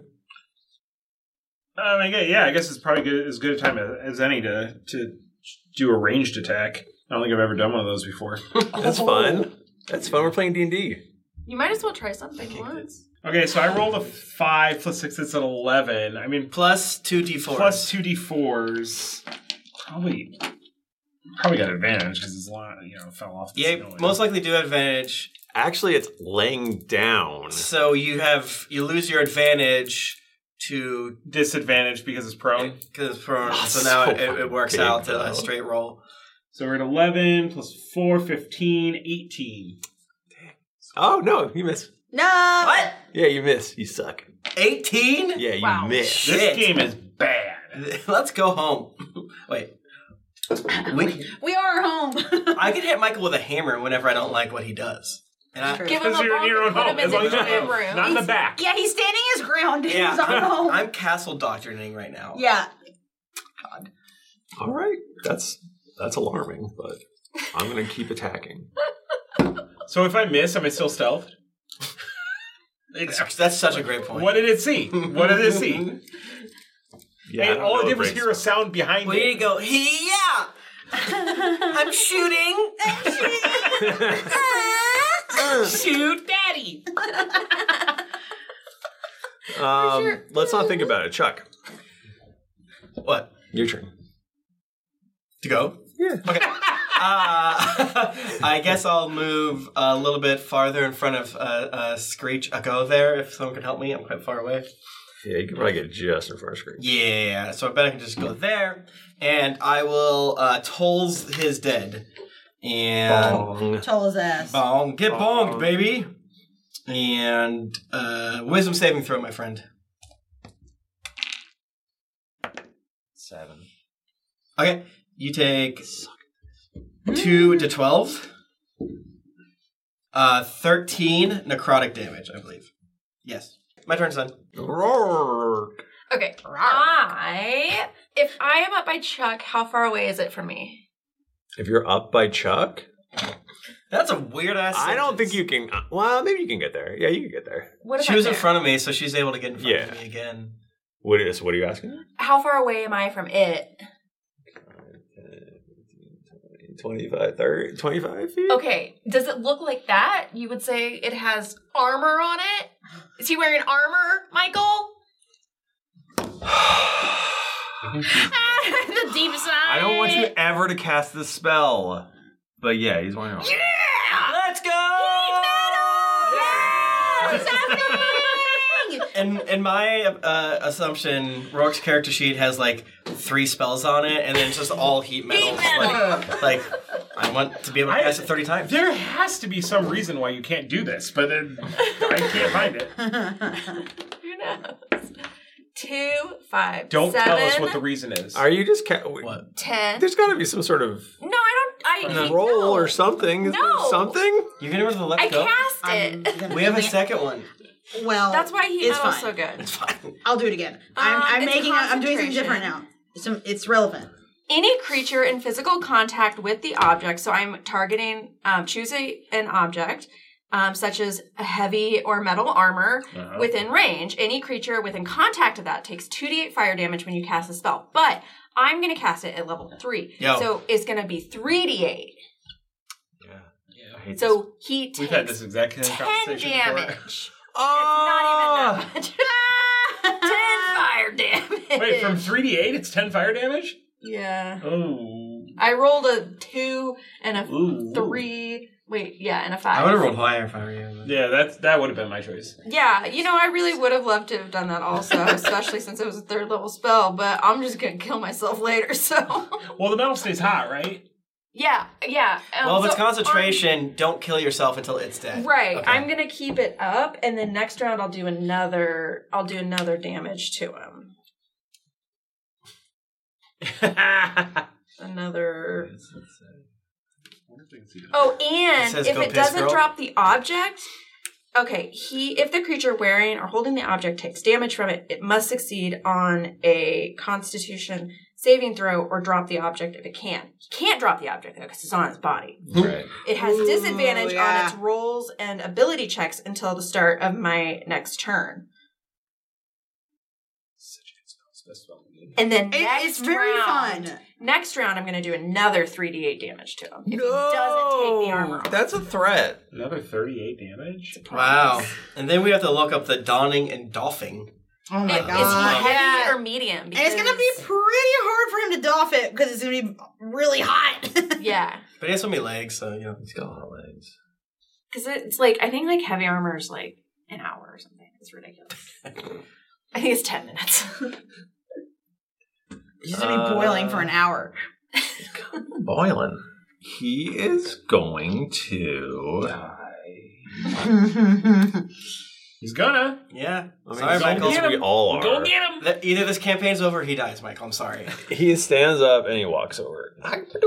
I guess it's probably as good a time as any to do a ranged attack. I don't think I've ever done one of those before. That's fun. That's fun. We're playing D&D. You might as well try something once. Okay, so I rolled a 5 plus 6, it's an 11. I mean, plus 2d4s. Plus 2d4s. Probably got advantage because his line, fell off the ceiling. Most likely do have advantage. Actually, it's laying down. So you lose your advantage to disadvantage because it's prone. Because it's prone. Oh, so now so it works big, out to though. a straight roll. So we're at 11 plus 4, 15, 18. Oh, no, you miss. No. What? Yeah, you miss. You suck. 18? Yeah, you miss. This game is bad. Let's go home. Wait. We are home. I can hit Michael with a hammer whenever I don't like what he does. And Give him a you're in your own put home, him in as long the as you're gym room. not in the back. Yeah, he's standing his ground. Yeah, He's on home. I'm castle doctrining right now. Yeah. All right. That's alarming, but I'm going to keep attacking. So if I miss, am I still stealthed? That's such a great point. What did it see? What did it see? Yeah, And all it did was hear a sound behind Where me. do you go? Yeah! I'm shooting! Shoot daddy. Let's not think about it. Chuck. What? Your turn. To go? Yeah. Okay. I guess I'll move a little bit farther in front of Screech. I'll go there if someone can help me. I'm quite far away. Yeah, you can probably get just in front of Screech. Yeah, so I bet I can just go there. And I will tolls his dead. And Toll his ass. bong. Get bonged, baby. And wisdom saving throw, my friend. 7. Okay, you take 2 to 12. 13 necrotic damage, I believe. Yes. My turn, son. Roar. Okay. If I am up by Chuck, how far away is it from me? If you're up by Chuck, That's a weird ass. I don't think you can. Well, maybe you can get there. Yeah, you can get there. What if She I'm was in there? front of me, so she's able to get in front Yeah. of me again. What are you asking? How far away am I from it? 25, 30, 25 feet? Okay, does it look like that? You would say it has armor on it? Is he wearing armor, Michael? The deep side. I don't want you ever to cast this spell. But yeah, he's wearing armor. Yeah! Let's go! What's happening? In my assumption, Rourke's character sheet has like 3 spells on it, and then it's just all heat metal. Like I want to be able to cast it 30 times. There has to be some reason why you can't do this, but I can't find it. Who knows? 2, 5, Don't 7, tell us what the reason is. Are you just... 10. There's got to be some sort of No, I don't. roll or something. Is there No. something? You can never let I go. cast it. We have a second one. Well, That's why heat it's metal's fine. so good. It's fine. I'll do it again. I'm it's doing something different now. It's relevant. Any creature in physical contact with the object, so I'm targeting, choosing an object, such as a heavy or metal armor Uh-huh. within range. Any creature within contact of that takes 2d8 fire damage when you cast the spell. But I'm going to cast it at level 3. Yo. So it's going to be 3d8. Yeah. So he takes We've had this exact same 10 conversation damage. Oh! It's not even that much. 10 fire damage. Wait, from 3d8, it's 10 fire damage? Yeah. Oh. I rolled a 2 and a Ooh. 3. Wait, yeah, and a 5. I would have rolled higher if I were you. Yeah, that would have been my choice. Yeah, I really would have loved to have done that also, especially since it was a 3rd level spell, but I'm just going to kill myself later, so. Well, the metal stays hot, right? Yeah. Well, if it's so concentration, don't kill yourself until it's dead. Right. Okay. I'm gonna keep it up, and then next round I'll do another damage to him. Another. Oh, and if it doesn't drop the object, okay, if the creature wearing or holding the object takes damage from it, it must succeed on a Constitution saving throw or drop the object if it can. He can't drop the object though because it's on his body. Right. It has disadvantage on its rolls and ability checks until the start of my next turn. And then It's very fun. Next round, I'm going to do another 3d8 damage to him. If he doesn't take the armor off. That's a threat. Another 38 damage? Wow. And then we have to look up the donning and doffing. Oh my god. Is he heavy or medium? And it's going to be pretty hard for him to doff it because it's going to be really hot. Yeah. But he has so many legs, so, he's got a lot of legs. Because it's like, I think like heavy armor is like an hour or something. It's ridiculous. I think it's 10 minutes. He's going to be boiling for an hour. Boiling. He is going to He's gonna. Yeah. I mean, Sorry, Michael. we all are. Go get him! Either this campaign's over or he dies, Michael. I'm sorry. He stands up and he walks over.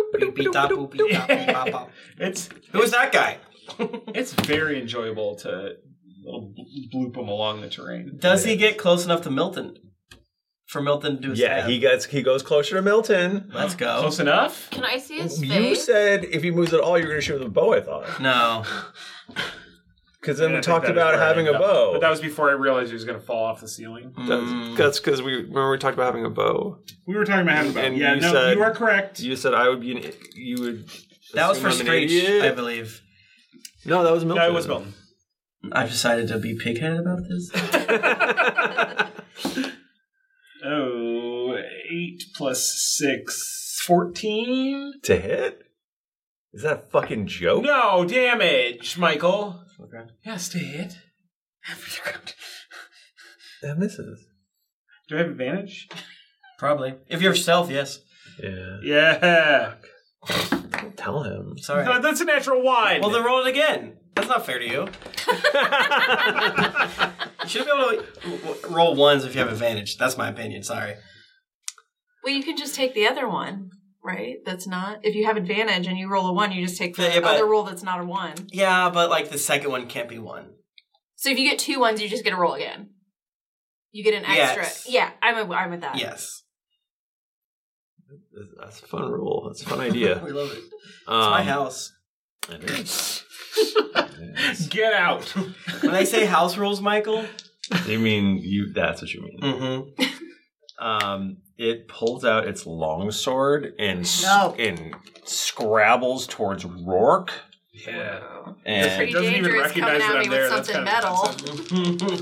It's Who is that guy? It's very enjoyable to bloop him along the terrain. Does he get close enough to Milton? For Milton to do a Yeah, stab? he goes closer to Milton. Let's go. Close enough? Can I see his You face? said if he moves at all, you're going to shoot with a bow, I thought. No. Because then Yeah, we I think talked that is about where I having a ended up. bow. But that was before I realized he was going to fall off the ceiling. That's because we talked about having a bow. We were talking about having a bow. And Yeah, you no, said, you are correct. You said I would be. You would. That was for assume I'm an Screech, idiot. I believe. No, that was Milton. No, it was Milton. I've decided to be pigheaded about this. 8 plus 6, 14? To hit? Is that a fucking joke? No, damage, Michael. Okay. Yes, to hit. That misses. Do I have advantage? Probably. If you're stealth, yes. Yeah. Yeah. Don't tell him. Sorry. No, that's a natural 1. Well, then roll it again. That's not fair to you. You should be able to roll ones if you have advantage. That's my opinion. Sorry. Well, you can just take the other one, right? That's not. If you have advantage and you roll a 1, you just take the Yeah, but- other roll that's not a 1. Yeah, but like the second one can't be 1. So if you get 2 1s, you just get to roll again. You get an extra. Yes. Yeah, I'm with that. Yes. That's a fun rule. That's a fun idea. We love it. It's my house. It is. Get out. When I say house rules, Michael. You mean you? That's what you mean. Mm-hmm. It pulls out its longsword and No. and scrabbles towards Rourke. Yeah. And It's pretty doesn't even dangerous coming recognize that at I'm me there. with That's something kind metal. of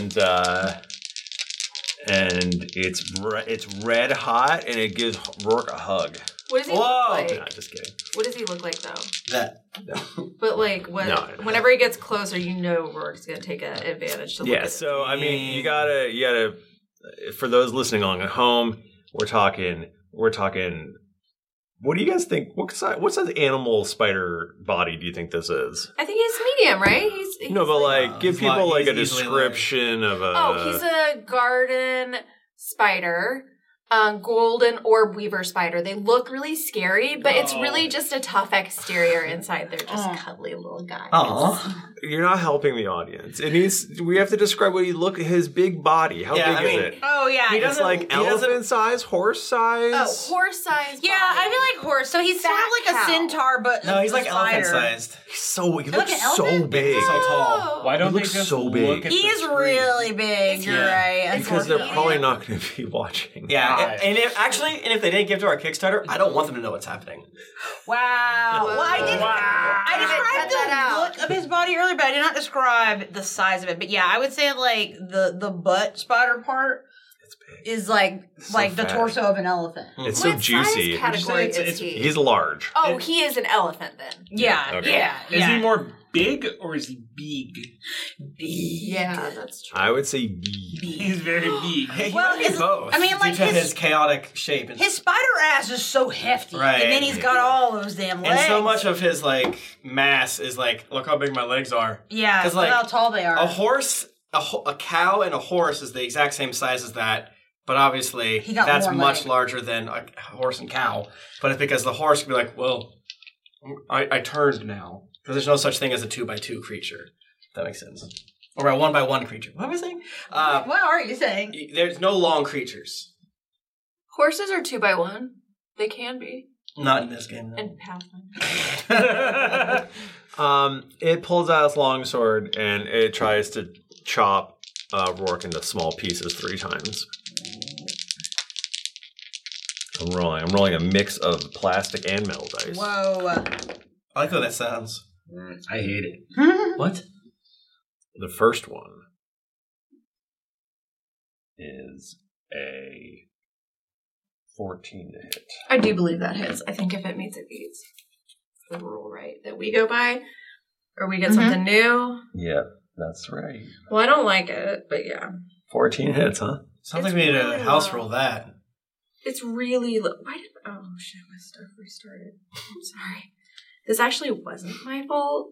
and it's red hot, and it gives Rourke a hug. What does he Whoa. look like? No, just kidding. What does he look like, though? That. But, like, what? No. Whenever he gets closer, you know Rourke's going to take an advantage to look Yeah, at so I mean, you gotta. For those listening along at home, we're talking. What do you guys think? What size animal spider body do you think this is? I think he's medium, right? He's No, but like, give he's people like a he's easily description of a. Oh, he's a garden spider, golden orb weaver spider. They look really scary, but it's really just a tough exterior inside. They're just cuddly little guys. Aw. You're not helping the audience. It needs. We have to describe what he look. His big body. How Yeah, big I mean, is it? Oh, yeah. It's like elephant size, horse size. Oh, horse size. Yeah, I feel like horse. So he's sort of like a centaur, but no, he's like spider. elephant-sized. He looks so big. So tall. Why don't he they looks just so big? He is really big. You're right. Because they're probably not going to be watching. Yeah, and if they didn't give to our Kickstarter, I don't want them to know what's happening. Wow. Well, I described the look of his body earlier, but I did not describe the size of it. But yeah, I would say like the butt spider part is like the torso of an elephant. It's so juicy. Category is he? He's large. Oh, he is an elephant then. Yeah. Is he more big or is he big? Yeah, that's true. I would say big. He's very big. Well, He's both. I mean, like due to his chaotic shape. His spider ass is so hefty, Right. and then he's got all those damn legs. And so much of his like mass is like, look how big my legs are. Yeah, because look like how tall they are. A horse, a cow, and a horse is the exact same size as that. But obviously, that's much larger than a horse and cow. But it's because the horse could be like, well, I turned now. Because there's no such thing as a 2x2 creature. If that makes sense. Or a 1x1 creature. What was I saying? What are you saying? There's no long creatures. Horses are 2x1. They can be. Not in this game, though. And Pathfinder. It pulls out its longsword and it tries to chop Rourke into small pieces 3 times. I'm rolling a mix of plastic and metal dice. Whoa. I like how that sounds. I hate it. What? The first one is a 14 to hit. I do believe that hits. I think if it meets, it beats. The rule, right? That we go by? Or we get something new? Yeah, that's right. Well, I don't like it, but yeah. 14 hits, huh? Sounds like we need to house roll that. It's really low. Why did... Oh, shit, my stuff restarted. I'm sorry. This actually wasn't my fault.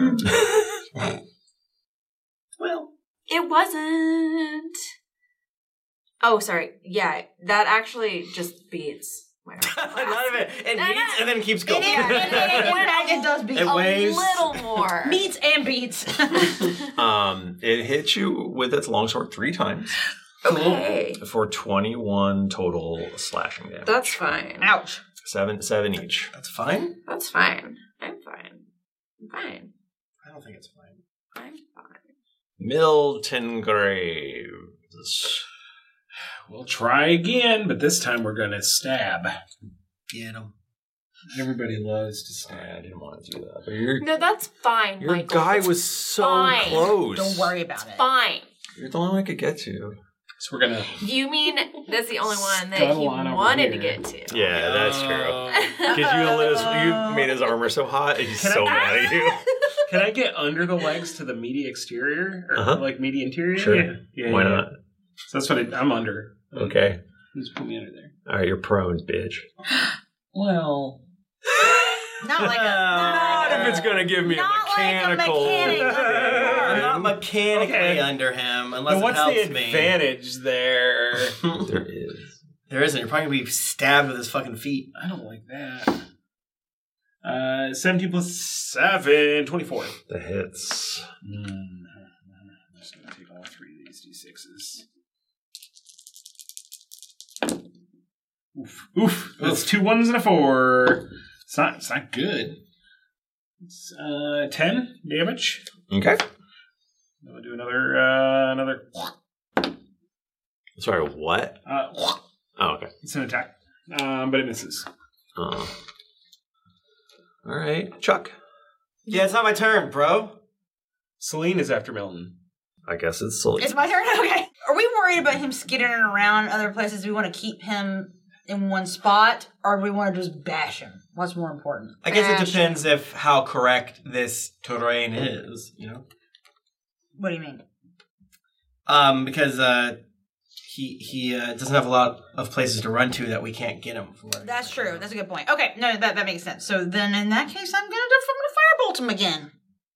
Well, it wasn't. Oh, sorry. Yeah, that actually just beats. None of it. It beats and then keeps going. It does beat. It waves. A little more. Meets and beats. It hits you with its longsword 3 times. Okay. For 21 total slashing damage. That's fine. Ouch. 7 each. That's fine? That's fine. I'm fine. I'm fine. I don't think it's fine. I'm fine. Milton Graves. We'll try again, but this time we're going to stab. Get him. Everybody loves to stab. I didn't want to do that. But No, that's fine, your Michael. guy It's was so fine. close. Don't worry about it. Fine. You're the only one I could get to. So we're going to... You mean that's the only one that Scuttle he on over wanted to here. get to? Yeah, that's true. Because you made his armor so hot, he's so mad at you. Can I get under the legs to the meaty exterior? Or like meaty interior? Sure. Yeah. Why not? So that's what I'm under. Okay. Just put me under there. All right, you're prone, bitch. Well... Not like a... Not if it's going to give me a mechanical... I'm not mechanically under him unless But what's it helps the me. advantage there? There is. There isn't. You're probably going to be stabbed with his fucking feet. I don't like that. 17 plus 7, 24. The hits. I'm just going to take all 3 of these d6s. Oof. That's 2 1s and a 4. It's not good. It's 10 damage. Okay. I'll do another. Sorry, what? Oh, okay. It's an attack, but it misses. All right, Chuck. Yeah, it's not my turn, bro. Celine is after Milton. I guess it's Celine. It's my turn? Okay. Are we worried about him skittering around other places? We want to keep him in one spot, or do we want to just bash him? What's more important? I guess it depends if how correct this terrain is, you know? What do you mean? Because he doesn't have a lot of places to run to that we can't get him for. That's true. That's a good point. Okay, no, that makes sense. So then in that case, I'm going to firebolt him again.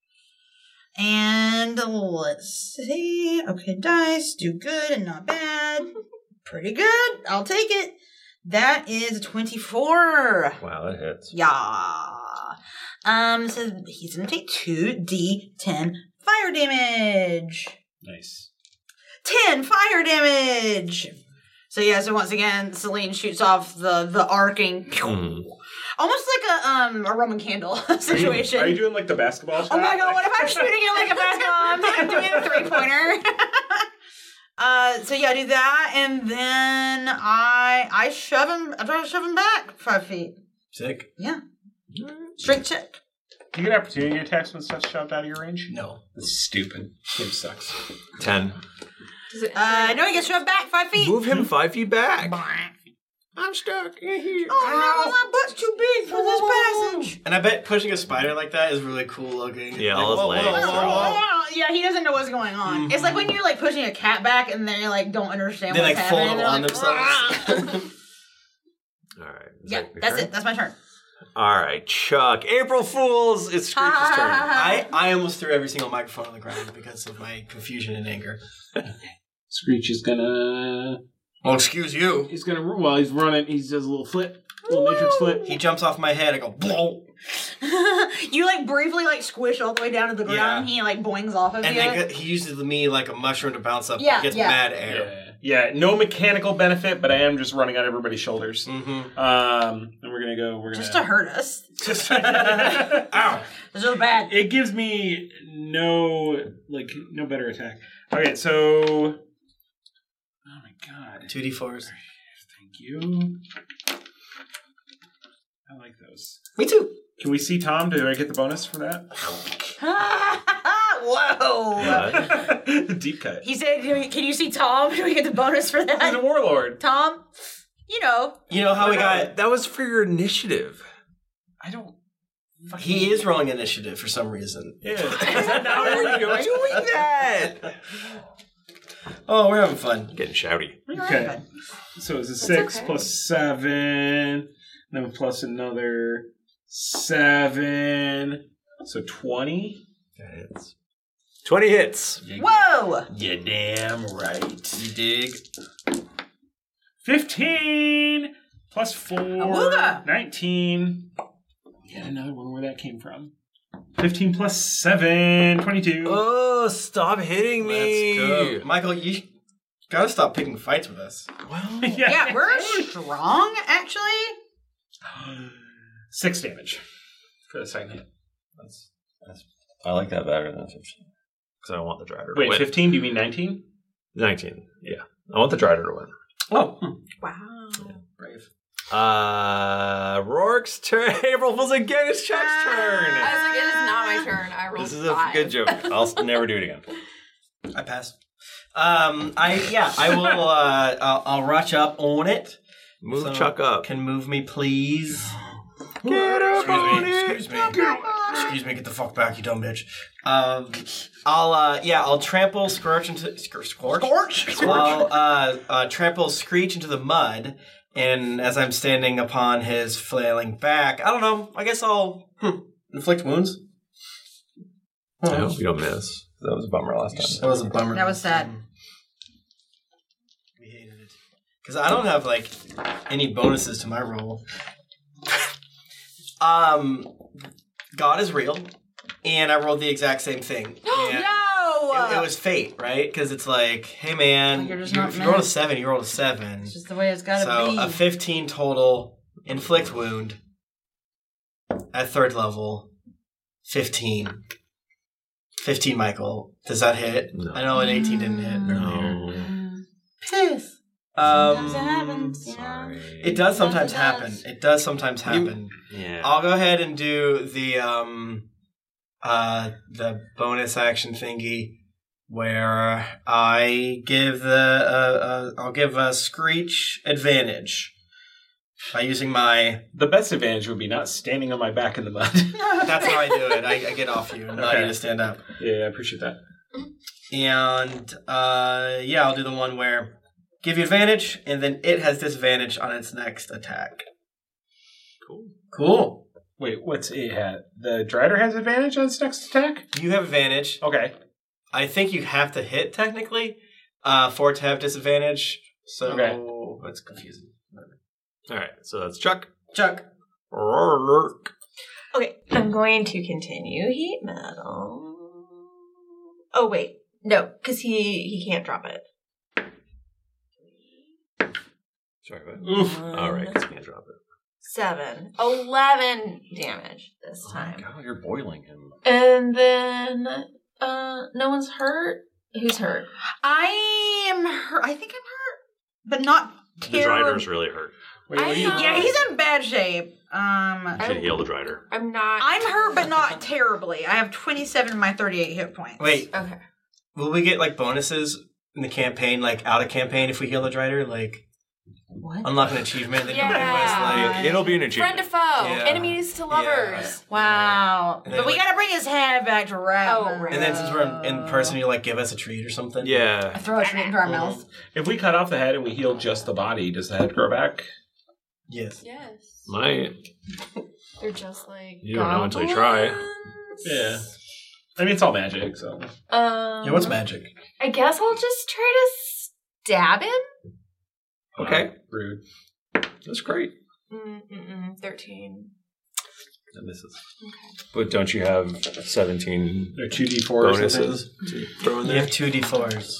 And let's see. Okay, dice. Do good and not bad. Pretty good. I'll take it. That is a 24. Wow, that hits. Yeah. So he's going to take 2d10 fire damage. Nice. 10 fire damage. So once again, Celine shoots off the arcing, almost like a Roman candle situation. Are you doing like the basketball shot? Oh my god! What if I'm shooting it like a basketball? I'm doing a 3-pointer. I do that, and then I shove him. I try to shove him back 5 feet. Sick. Yeah. Straight check. Do you get opportunity attacks when stuff's shoved out of your range? No. That's stupid. Game sucks. 10. No, he gets shoved back 5 feet. Move him 5 feet back. I'm stuck in here. Oh no, my butt's too big for this passage. And I bet pushing a spider like that is really cool looking. Yeah, all his legs. Yeah, he doesn't know what's going on. Mm-hmm. It's like when you're like pushing a cat back and they like don't understand what's happening. They like fold on themselves. All right. Yeah, that's it. That's my turn. All right, Chuck. April Fools. It's Screech's turn. I almost threw every single microphone on the ground because of my confusion and anger. Screech is gonna... Well, excuse you. He's running. He does a little flip. Little matrix flip. He jumps off my head. I go, blow. You like briefly like squish all the way down to the ground and he like boings off of you. And he uses me like a mushroom to bounce up. Yeah, gets mad air. Yeah, no mechanical benefit, but I am just running on everybody's shoulders. Mm-hmm. And we're gonna go. Just to hurt us. Ow! It's so bad. It gives me no better attack. Okay, so. Oh my god. 2d4s. Thank you. I like those. Me too. Can we see Tom? Do I get the bonus for that? Whoa! Deep cut. He said, "Can you see Tom? Do we get the bonus for that?" He's a warlord. Tom, You know how we got... That was for your initiative. I don't... He is rolling initiative for some reason. Yeah. How are you doing that? Oh, we're having fun. Getting shouty. Okay. So it's a 6 plus 7, then plus another 7. So 20. That hits. 20 hits. Whoa! You're damn right. You dig? 15 plus 4. Awooga. 19. Yeah, another one where that came from. 15 plus 7. 22. Oh, stop hitting me. Let's go. Michael, you gotta stop picking fights with us. Well, yeah, we're strong, actually. 6 damage for the second hit. That's I like that better than 15. Because I want the Drider to win. win. 15? Do you mean 19? 19, yeah. I want the Drider to win. Oh. Wow. Yeah, brave. Rourke's turn. April Fool's again. It's Chuck's turn. I was like, it is not my turn. I rolled This is 5. a good joke. I'll never do it again. I pass. I'll rush up on it. Move Chuck up. Can move me, please? Get up on it. Excuse me, get the fuck back, you dumb bitch. I'll trample Scorch into Scorch. I'll trample Screech into the mud, and as I'm standing upon his flailing back, I don't know. I guess I'll inflict wounds. I hope you don't miss. That was a bummer last time. That was a bummer. That was sad. We hated it because I don't have like any bonuses to my roll. God is real, and I rolled the exact same thing. No! It was fate, right? Because it's like, hey man, You're just if not you roll a meant. 7, you roll a 7. It's just the way it's gotta be. So a 15 total, inflict wound at 3rd level, 15. 15, Michael. Does that hit? No. I know an 18 didn't hit. No. Piss. Sorry. It does sometimes happen. It does sometimes happen. Yeah. I'll go ahead and do the bonus action thingy where I give I'll give a Screech advantage by using my... The best advantage would be not standing on my back in the mud. That's how I do it. I get off you and allow you to stand up. Yeah, I appreciate that. And I'll do the one where give you advantage, and then it has disadvantage on its next attack. Cool. Wait, what's it had? The Drider has advantage on its next attack? You have advantage. Okay. I think you have to hit, technically, for it to have disadvantage. So that's confusing. All right, so that's Chuck. Chuck. Okay, I'm going to continue heat metal. Oh wait, no, because he can't drop it. Sorry, but oof. All right, because can't drop it. 7, 11 damage this time. Oh, you're boiling him. And then no one's hurt. Who's hurt? I am hurt. I think I'm hurt, but not terrible. The Drider's really hurt. Yeah, he's in bad shape. You should heal the Drider. I'm not. I'm hurt, but not terribly. I have 27 of my 38 hit points. Wait. Okay. Will we get like bonuses in the campaign, like out of campaign, if we heal the Drider? Like, what? Unlock an achievement that It'll be an achievement. Friend to foe, enemies to lovers. Wow. And But then, we like- gotta bring his head back to Ratman. And then since we're in person, you like give us a treat or something. Yeah. Throw a treat into our mouth. If we cut off the head and we heal just the body, does the head grow back? Yes. Yes. Might. They're just like You don't know until you try. Yeah. I mean, it's all magic, so. Yeah, what's magic? I guess I'll just try to stab him. Okay. Rude. That's great. 13. That misses. Okay. But don't you have 17 Or 2d4s bonuses to throw in You there? have 2d4s.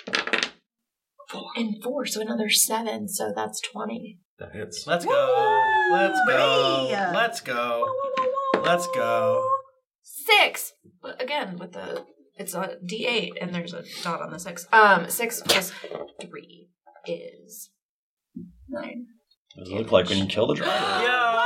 4 and 4, so another 7, so that's 20. That hits. Let's go. Let's go. Let's go. Let's go. 6. But again, with the it's a D8 and there's a dot on the 6. 6 plus 3 is 9. What does it look like when you kill the Drider?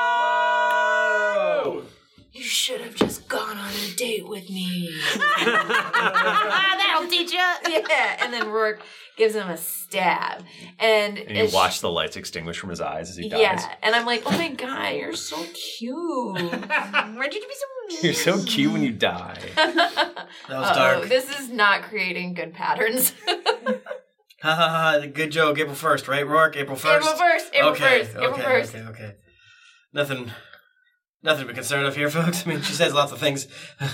Yo! You should have just gone on a date with me. That'll teach you. Yeah, and then Rourke gives him a stab. And you watch the lights extinguish from his eyes as he dies. Yeah, and I'm like, oh my god, you're so cute. Why did you be so mean? You're so cute when you die. That was dark. This is not creating good patterns. Ha ha ha. Good joke. April 1st, right, Rourke? April 1st? April 1st. April 1st. April 1st. Okay. Nothing to be concerned of here, folks. I mean, she says lots of things.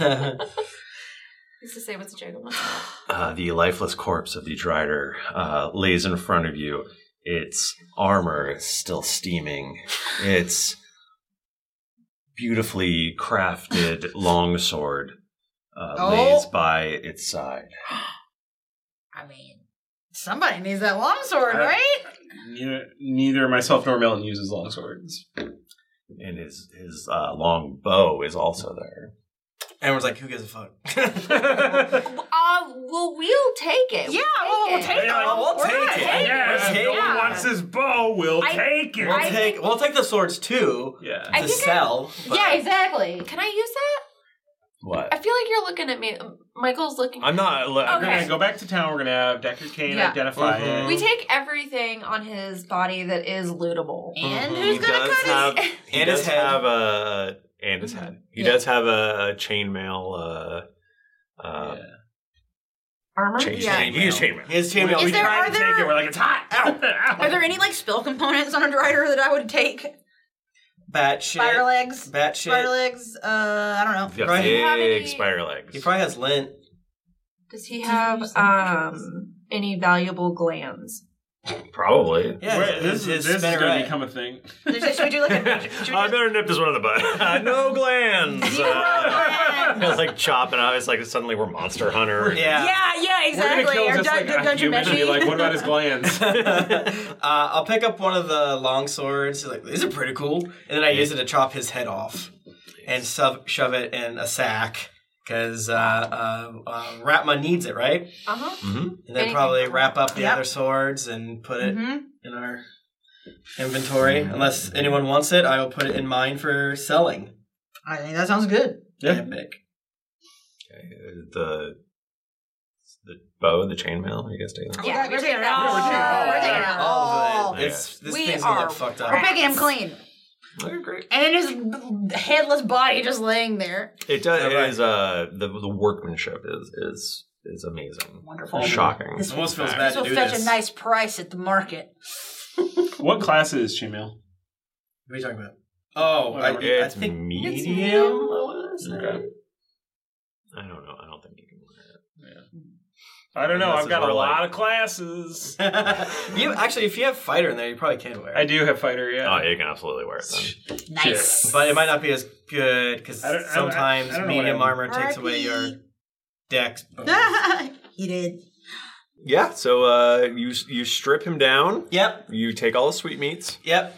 Used to say, what's a joke? The lifeless corpse of the Drider lays in front of you. Its armor is still steaming. Its beautifully crafted longsword lays by its side. I mean, somebody needs that longsword, right? Neither myself nor Milton uses longswords. And his long bow is also there. Everyone's like, who gives a fuck? Well, we'll take it. Yeah, we'll take it. We'll take it. Yeah, if no one wants his bow, we'll take it. We'll take the swords too. Yeah. To sell. Yeah, exactly. Can I use that? What? I feel like you're looking at me. Michael's looking. I'm not. We're going to go back to town. We're going to have Decker Kane identify it. We take everything on his body that is lootable. And who's going to cut his... He does have a... And his head. He does have a chainmail... Armor? He is chainmail. He is chainmail. We tried to take it. We're like, it's hot. Ow. Are there any, like, spell components on a Drider that I would take? Bat shit. Spider legs? Bat shit. Spider legs? I don't know. He's got big spider legs. He probably has lint. Does he have any valuable glands? Probably. Yeah, this is going to become a thing. Should we do like a... I better nip this one in the bud. No glands. Like chopping out. It's like suddenly we're Monster Hunter. Yeah, exactly. We're going to kill just like a human and be like, what about his glands? I'll pick up one of the long swords. Like, these are pretty cool. And then I use it to chop his head off and shove it in a sack. Because Ratma needs it, right? Uh-huh. Mm-hmm. And then probably wrap up the other swords and put it in our inventory. Unless anyone wants it, I will put it in mine for selling. I think that sounds good. Yeah. Epic. Okay, the bow and the chainmail, you guys taking that? Yeah, we're taking it all. We're taking it all. This thing's gonna look fucked up. We're picking him clean. Okay, great. And then his headless body just laying there. It does. It is. The workmanship is amazing. Wonderful. Shocking. This almost feels bad to do fetch this. a nice price at the market. What class is chainmail? What are you talking about? Oh, it's I think medium. Okay. I don't know. I don't think you can wear it. Yeah. I don't know. Unless I've got it's a more lot of classes. If you have fighter in there, you probably can wear it. I do have fighter, yeah. Oh, you can absolutely wear it then. Nice. But it might not be as good because sometimes medium armor takes away your dex bonus. He did. Yeah, so you strip him down. Yep. You take all the sweetmeats. Yep.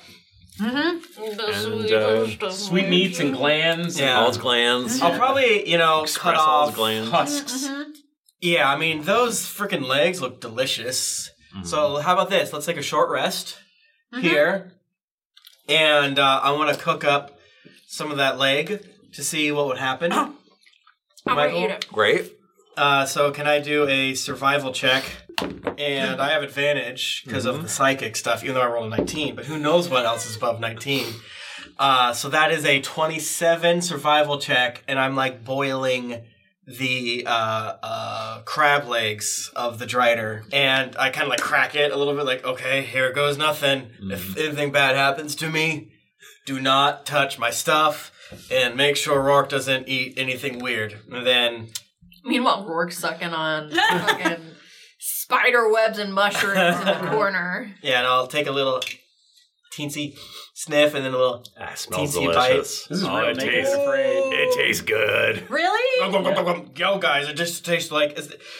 And sweetmeats and glands. Yeah. All his glands. I'll probably, cut all off his glands. Husks. Yeah, I mean, those freaking legs look delicious. So how about this? Let's take a short rest here. And I want to cook up some of that leg to see what would happen. I'm going to eat it. Great. So can I do a survival check? And I have advantage because of the psychic stuff, even though I rolled a 19. But who knows what else is above 19. So that is a 27 survival check. And I'm like boiling the crab legs of the Drider. And I kind of like crack it a little bit like, okay, here goes nothing. If anything bad happens to me, do not touch my stuff. And make sure Rourke doesn't eat anything weird. And then... Meanwhile, Rourke's sucking on fucking spider webs and mushrooms in the corner. Yeah, and I'll take a little teensy sniff and then a little smells teensy delicious. bite. This is Oh, real it naked tastes afraid. It tastes good. Really? Yo, guys, it just tastes like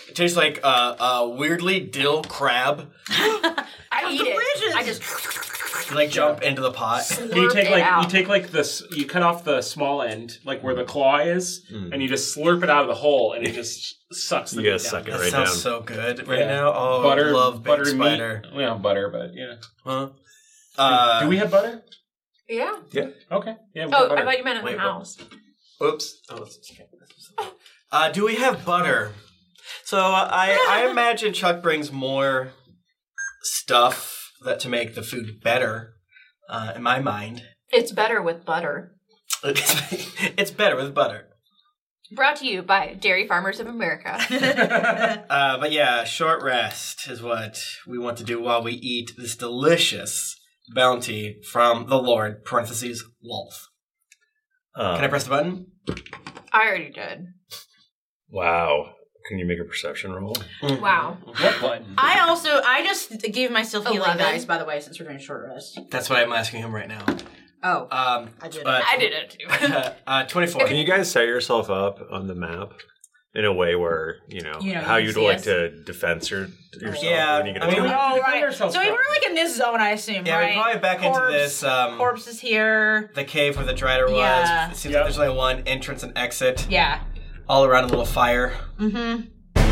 weirdly dill crab. I eat it. I just You like jump into the pot. You take this. You cut off the small end, like where the claw is, and you just slurp it out of the hole, and it just sucks the meat down. Suck it That right sounds down. so good right now. Oh, butter, I love butter baked meat. spider. We don't have butter, but yeah. Huh? Do we have butter? Yeah. Yeah. Okay. Yeah. We Oh, have butter. I thought you meant in Wait, the house. Oops. Do we have butter? So I imagine Chuck brings more stuff to make the food better. In my mind, It's better with butter. it's better with butter. Brought to you by Dairy Farmers of America. But yeah, short rest is what we want to do while we eat this delicious bounty from the Lord, parentheses, Wolf. Can I press the button? I already did. Wow. Can you make a perception roll? Wow. What button? I just gave myself healing 11. dice, by the way, since we're doing short rest. That's what I'm asking him right now. Oh. I did. I did it too. 24. Can you guys set yourself up on the map in a way where, how you you'd see like us? to defense yourself Yeah, when you get I mean, attacked? Oh, defend right. ourselves So we from. were like in this zone, I assume, Yeah, right? we're probably back into this. Corpse is here. The cave where the Drider was. Yeah. It seems like there's only one entrance and exit. Yeah. All around a little fire. Mm-hmm.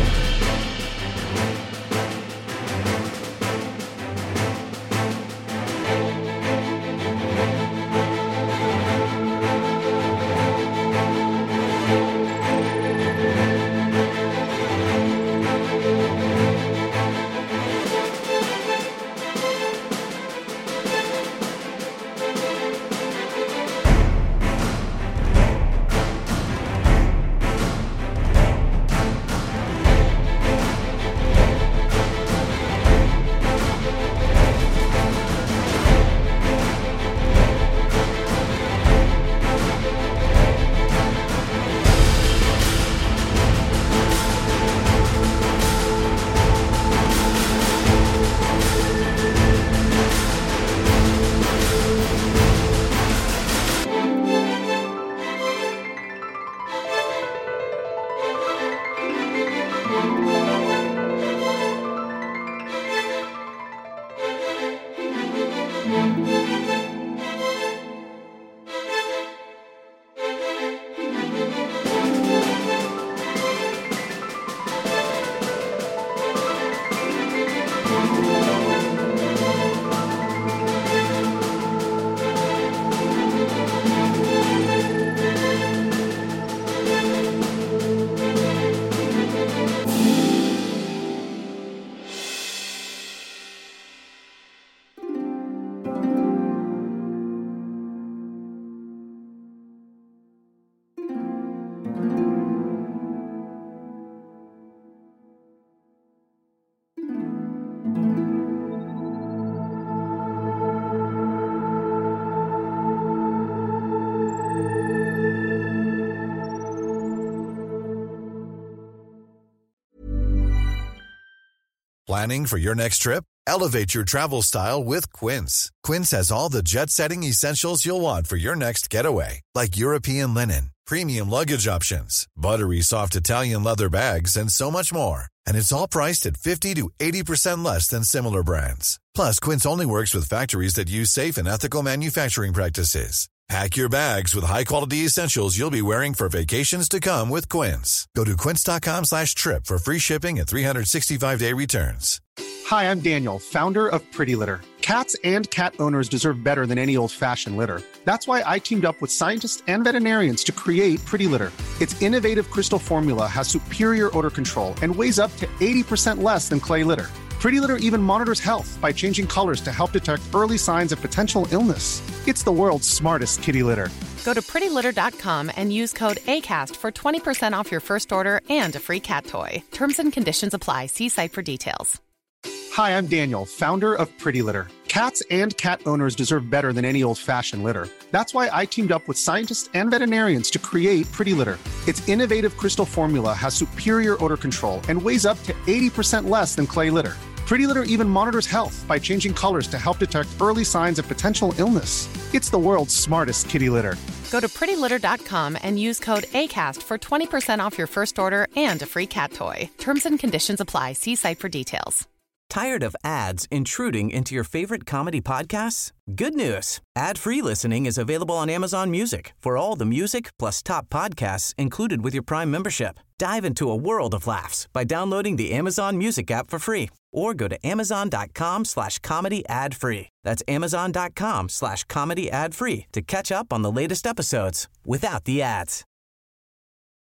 Planning for your next trip? Elevate your travel style with Quince. Quince has all the jet-setting essentials you'll want for your next getaway, like European linen, premium luggage options, buttery soft Italian leather bags, and so much more. And it's all priced at 50 to 80% less than similar brands. Plus, Quince only works with factories that use safe and ethical manufacturing practices. Pack your bags with high-quality essentials you'll be wearing for vacations to come with Quince. Go to quince.com/trip for free shipping and 365-day returns. Hi, I'm Daniel, founder of Pretty Litter. Cats and cat owners deserve better than any old-fashioned litter. That's why I teamed up with scientists and veterinarians to create Pretty Litter. Its innovative crystal formula has superior odor control and weighs up to 80% less than clay litter. Pretty Litter even monitors health by changing colors to help detect early signs of potential illness. It's the world's smartest kitty litter. Go to prettylitter.com and use code ACAST for 20% off your first order and a free cat toy. Terms and conditions apply. See site for details. Hi, I'm Daniel, founder of Pretty Litter. Cats and cat owners deserve better than any old-fashioned litter. That's why I teamed up with scientists and veterinarians to create Pretty Litter. Its innovative crystal formula has superior odor control and weighs up to 80% less than clay litter. Pretty Litter even monitors health by changing colors to help detect early signs of potential illness. It's the world's smartest kitty litter. Go to prettylitter.com and use code ACAST for 20% off your first order and a free cat toy. Terms and conditions apply. See site for details. Tired of ads intruding into your favorite comedy podcasts? Good news. Ad-free listening is available on Amazon Music for all the music plus top podcasts included with your Prime membership. Dive into a world of laughs by downloading the Amazon Music app for free or go to amazon.com/comedy ad-free. That's amazon.com/comedy ad-free to catch up on the latest episodes without the ads.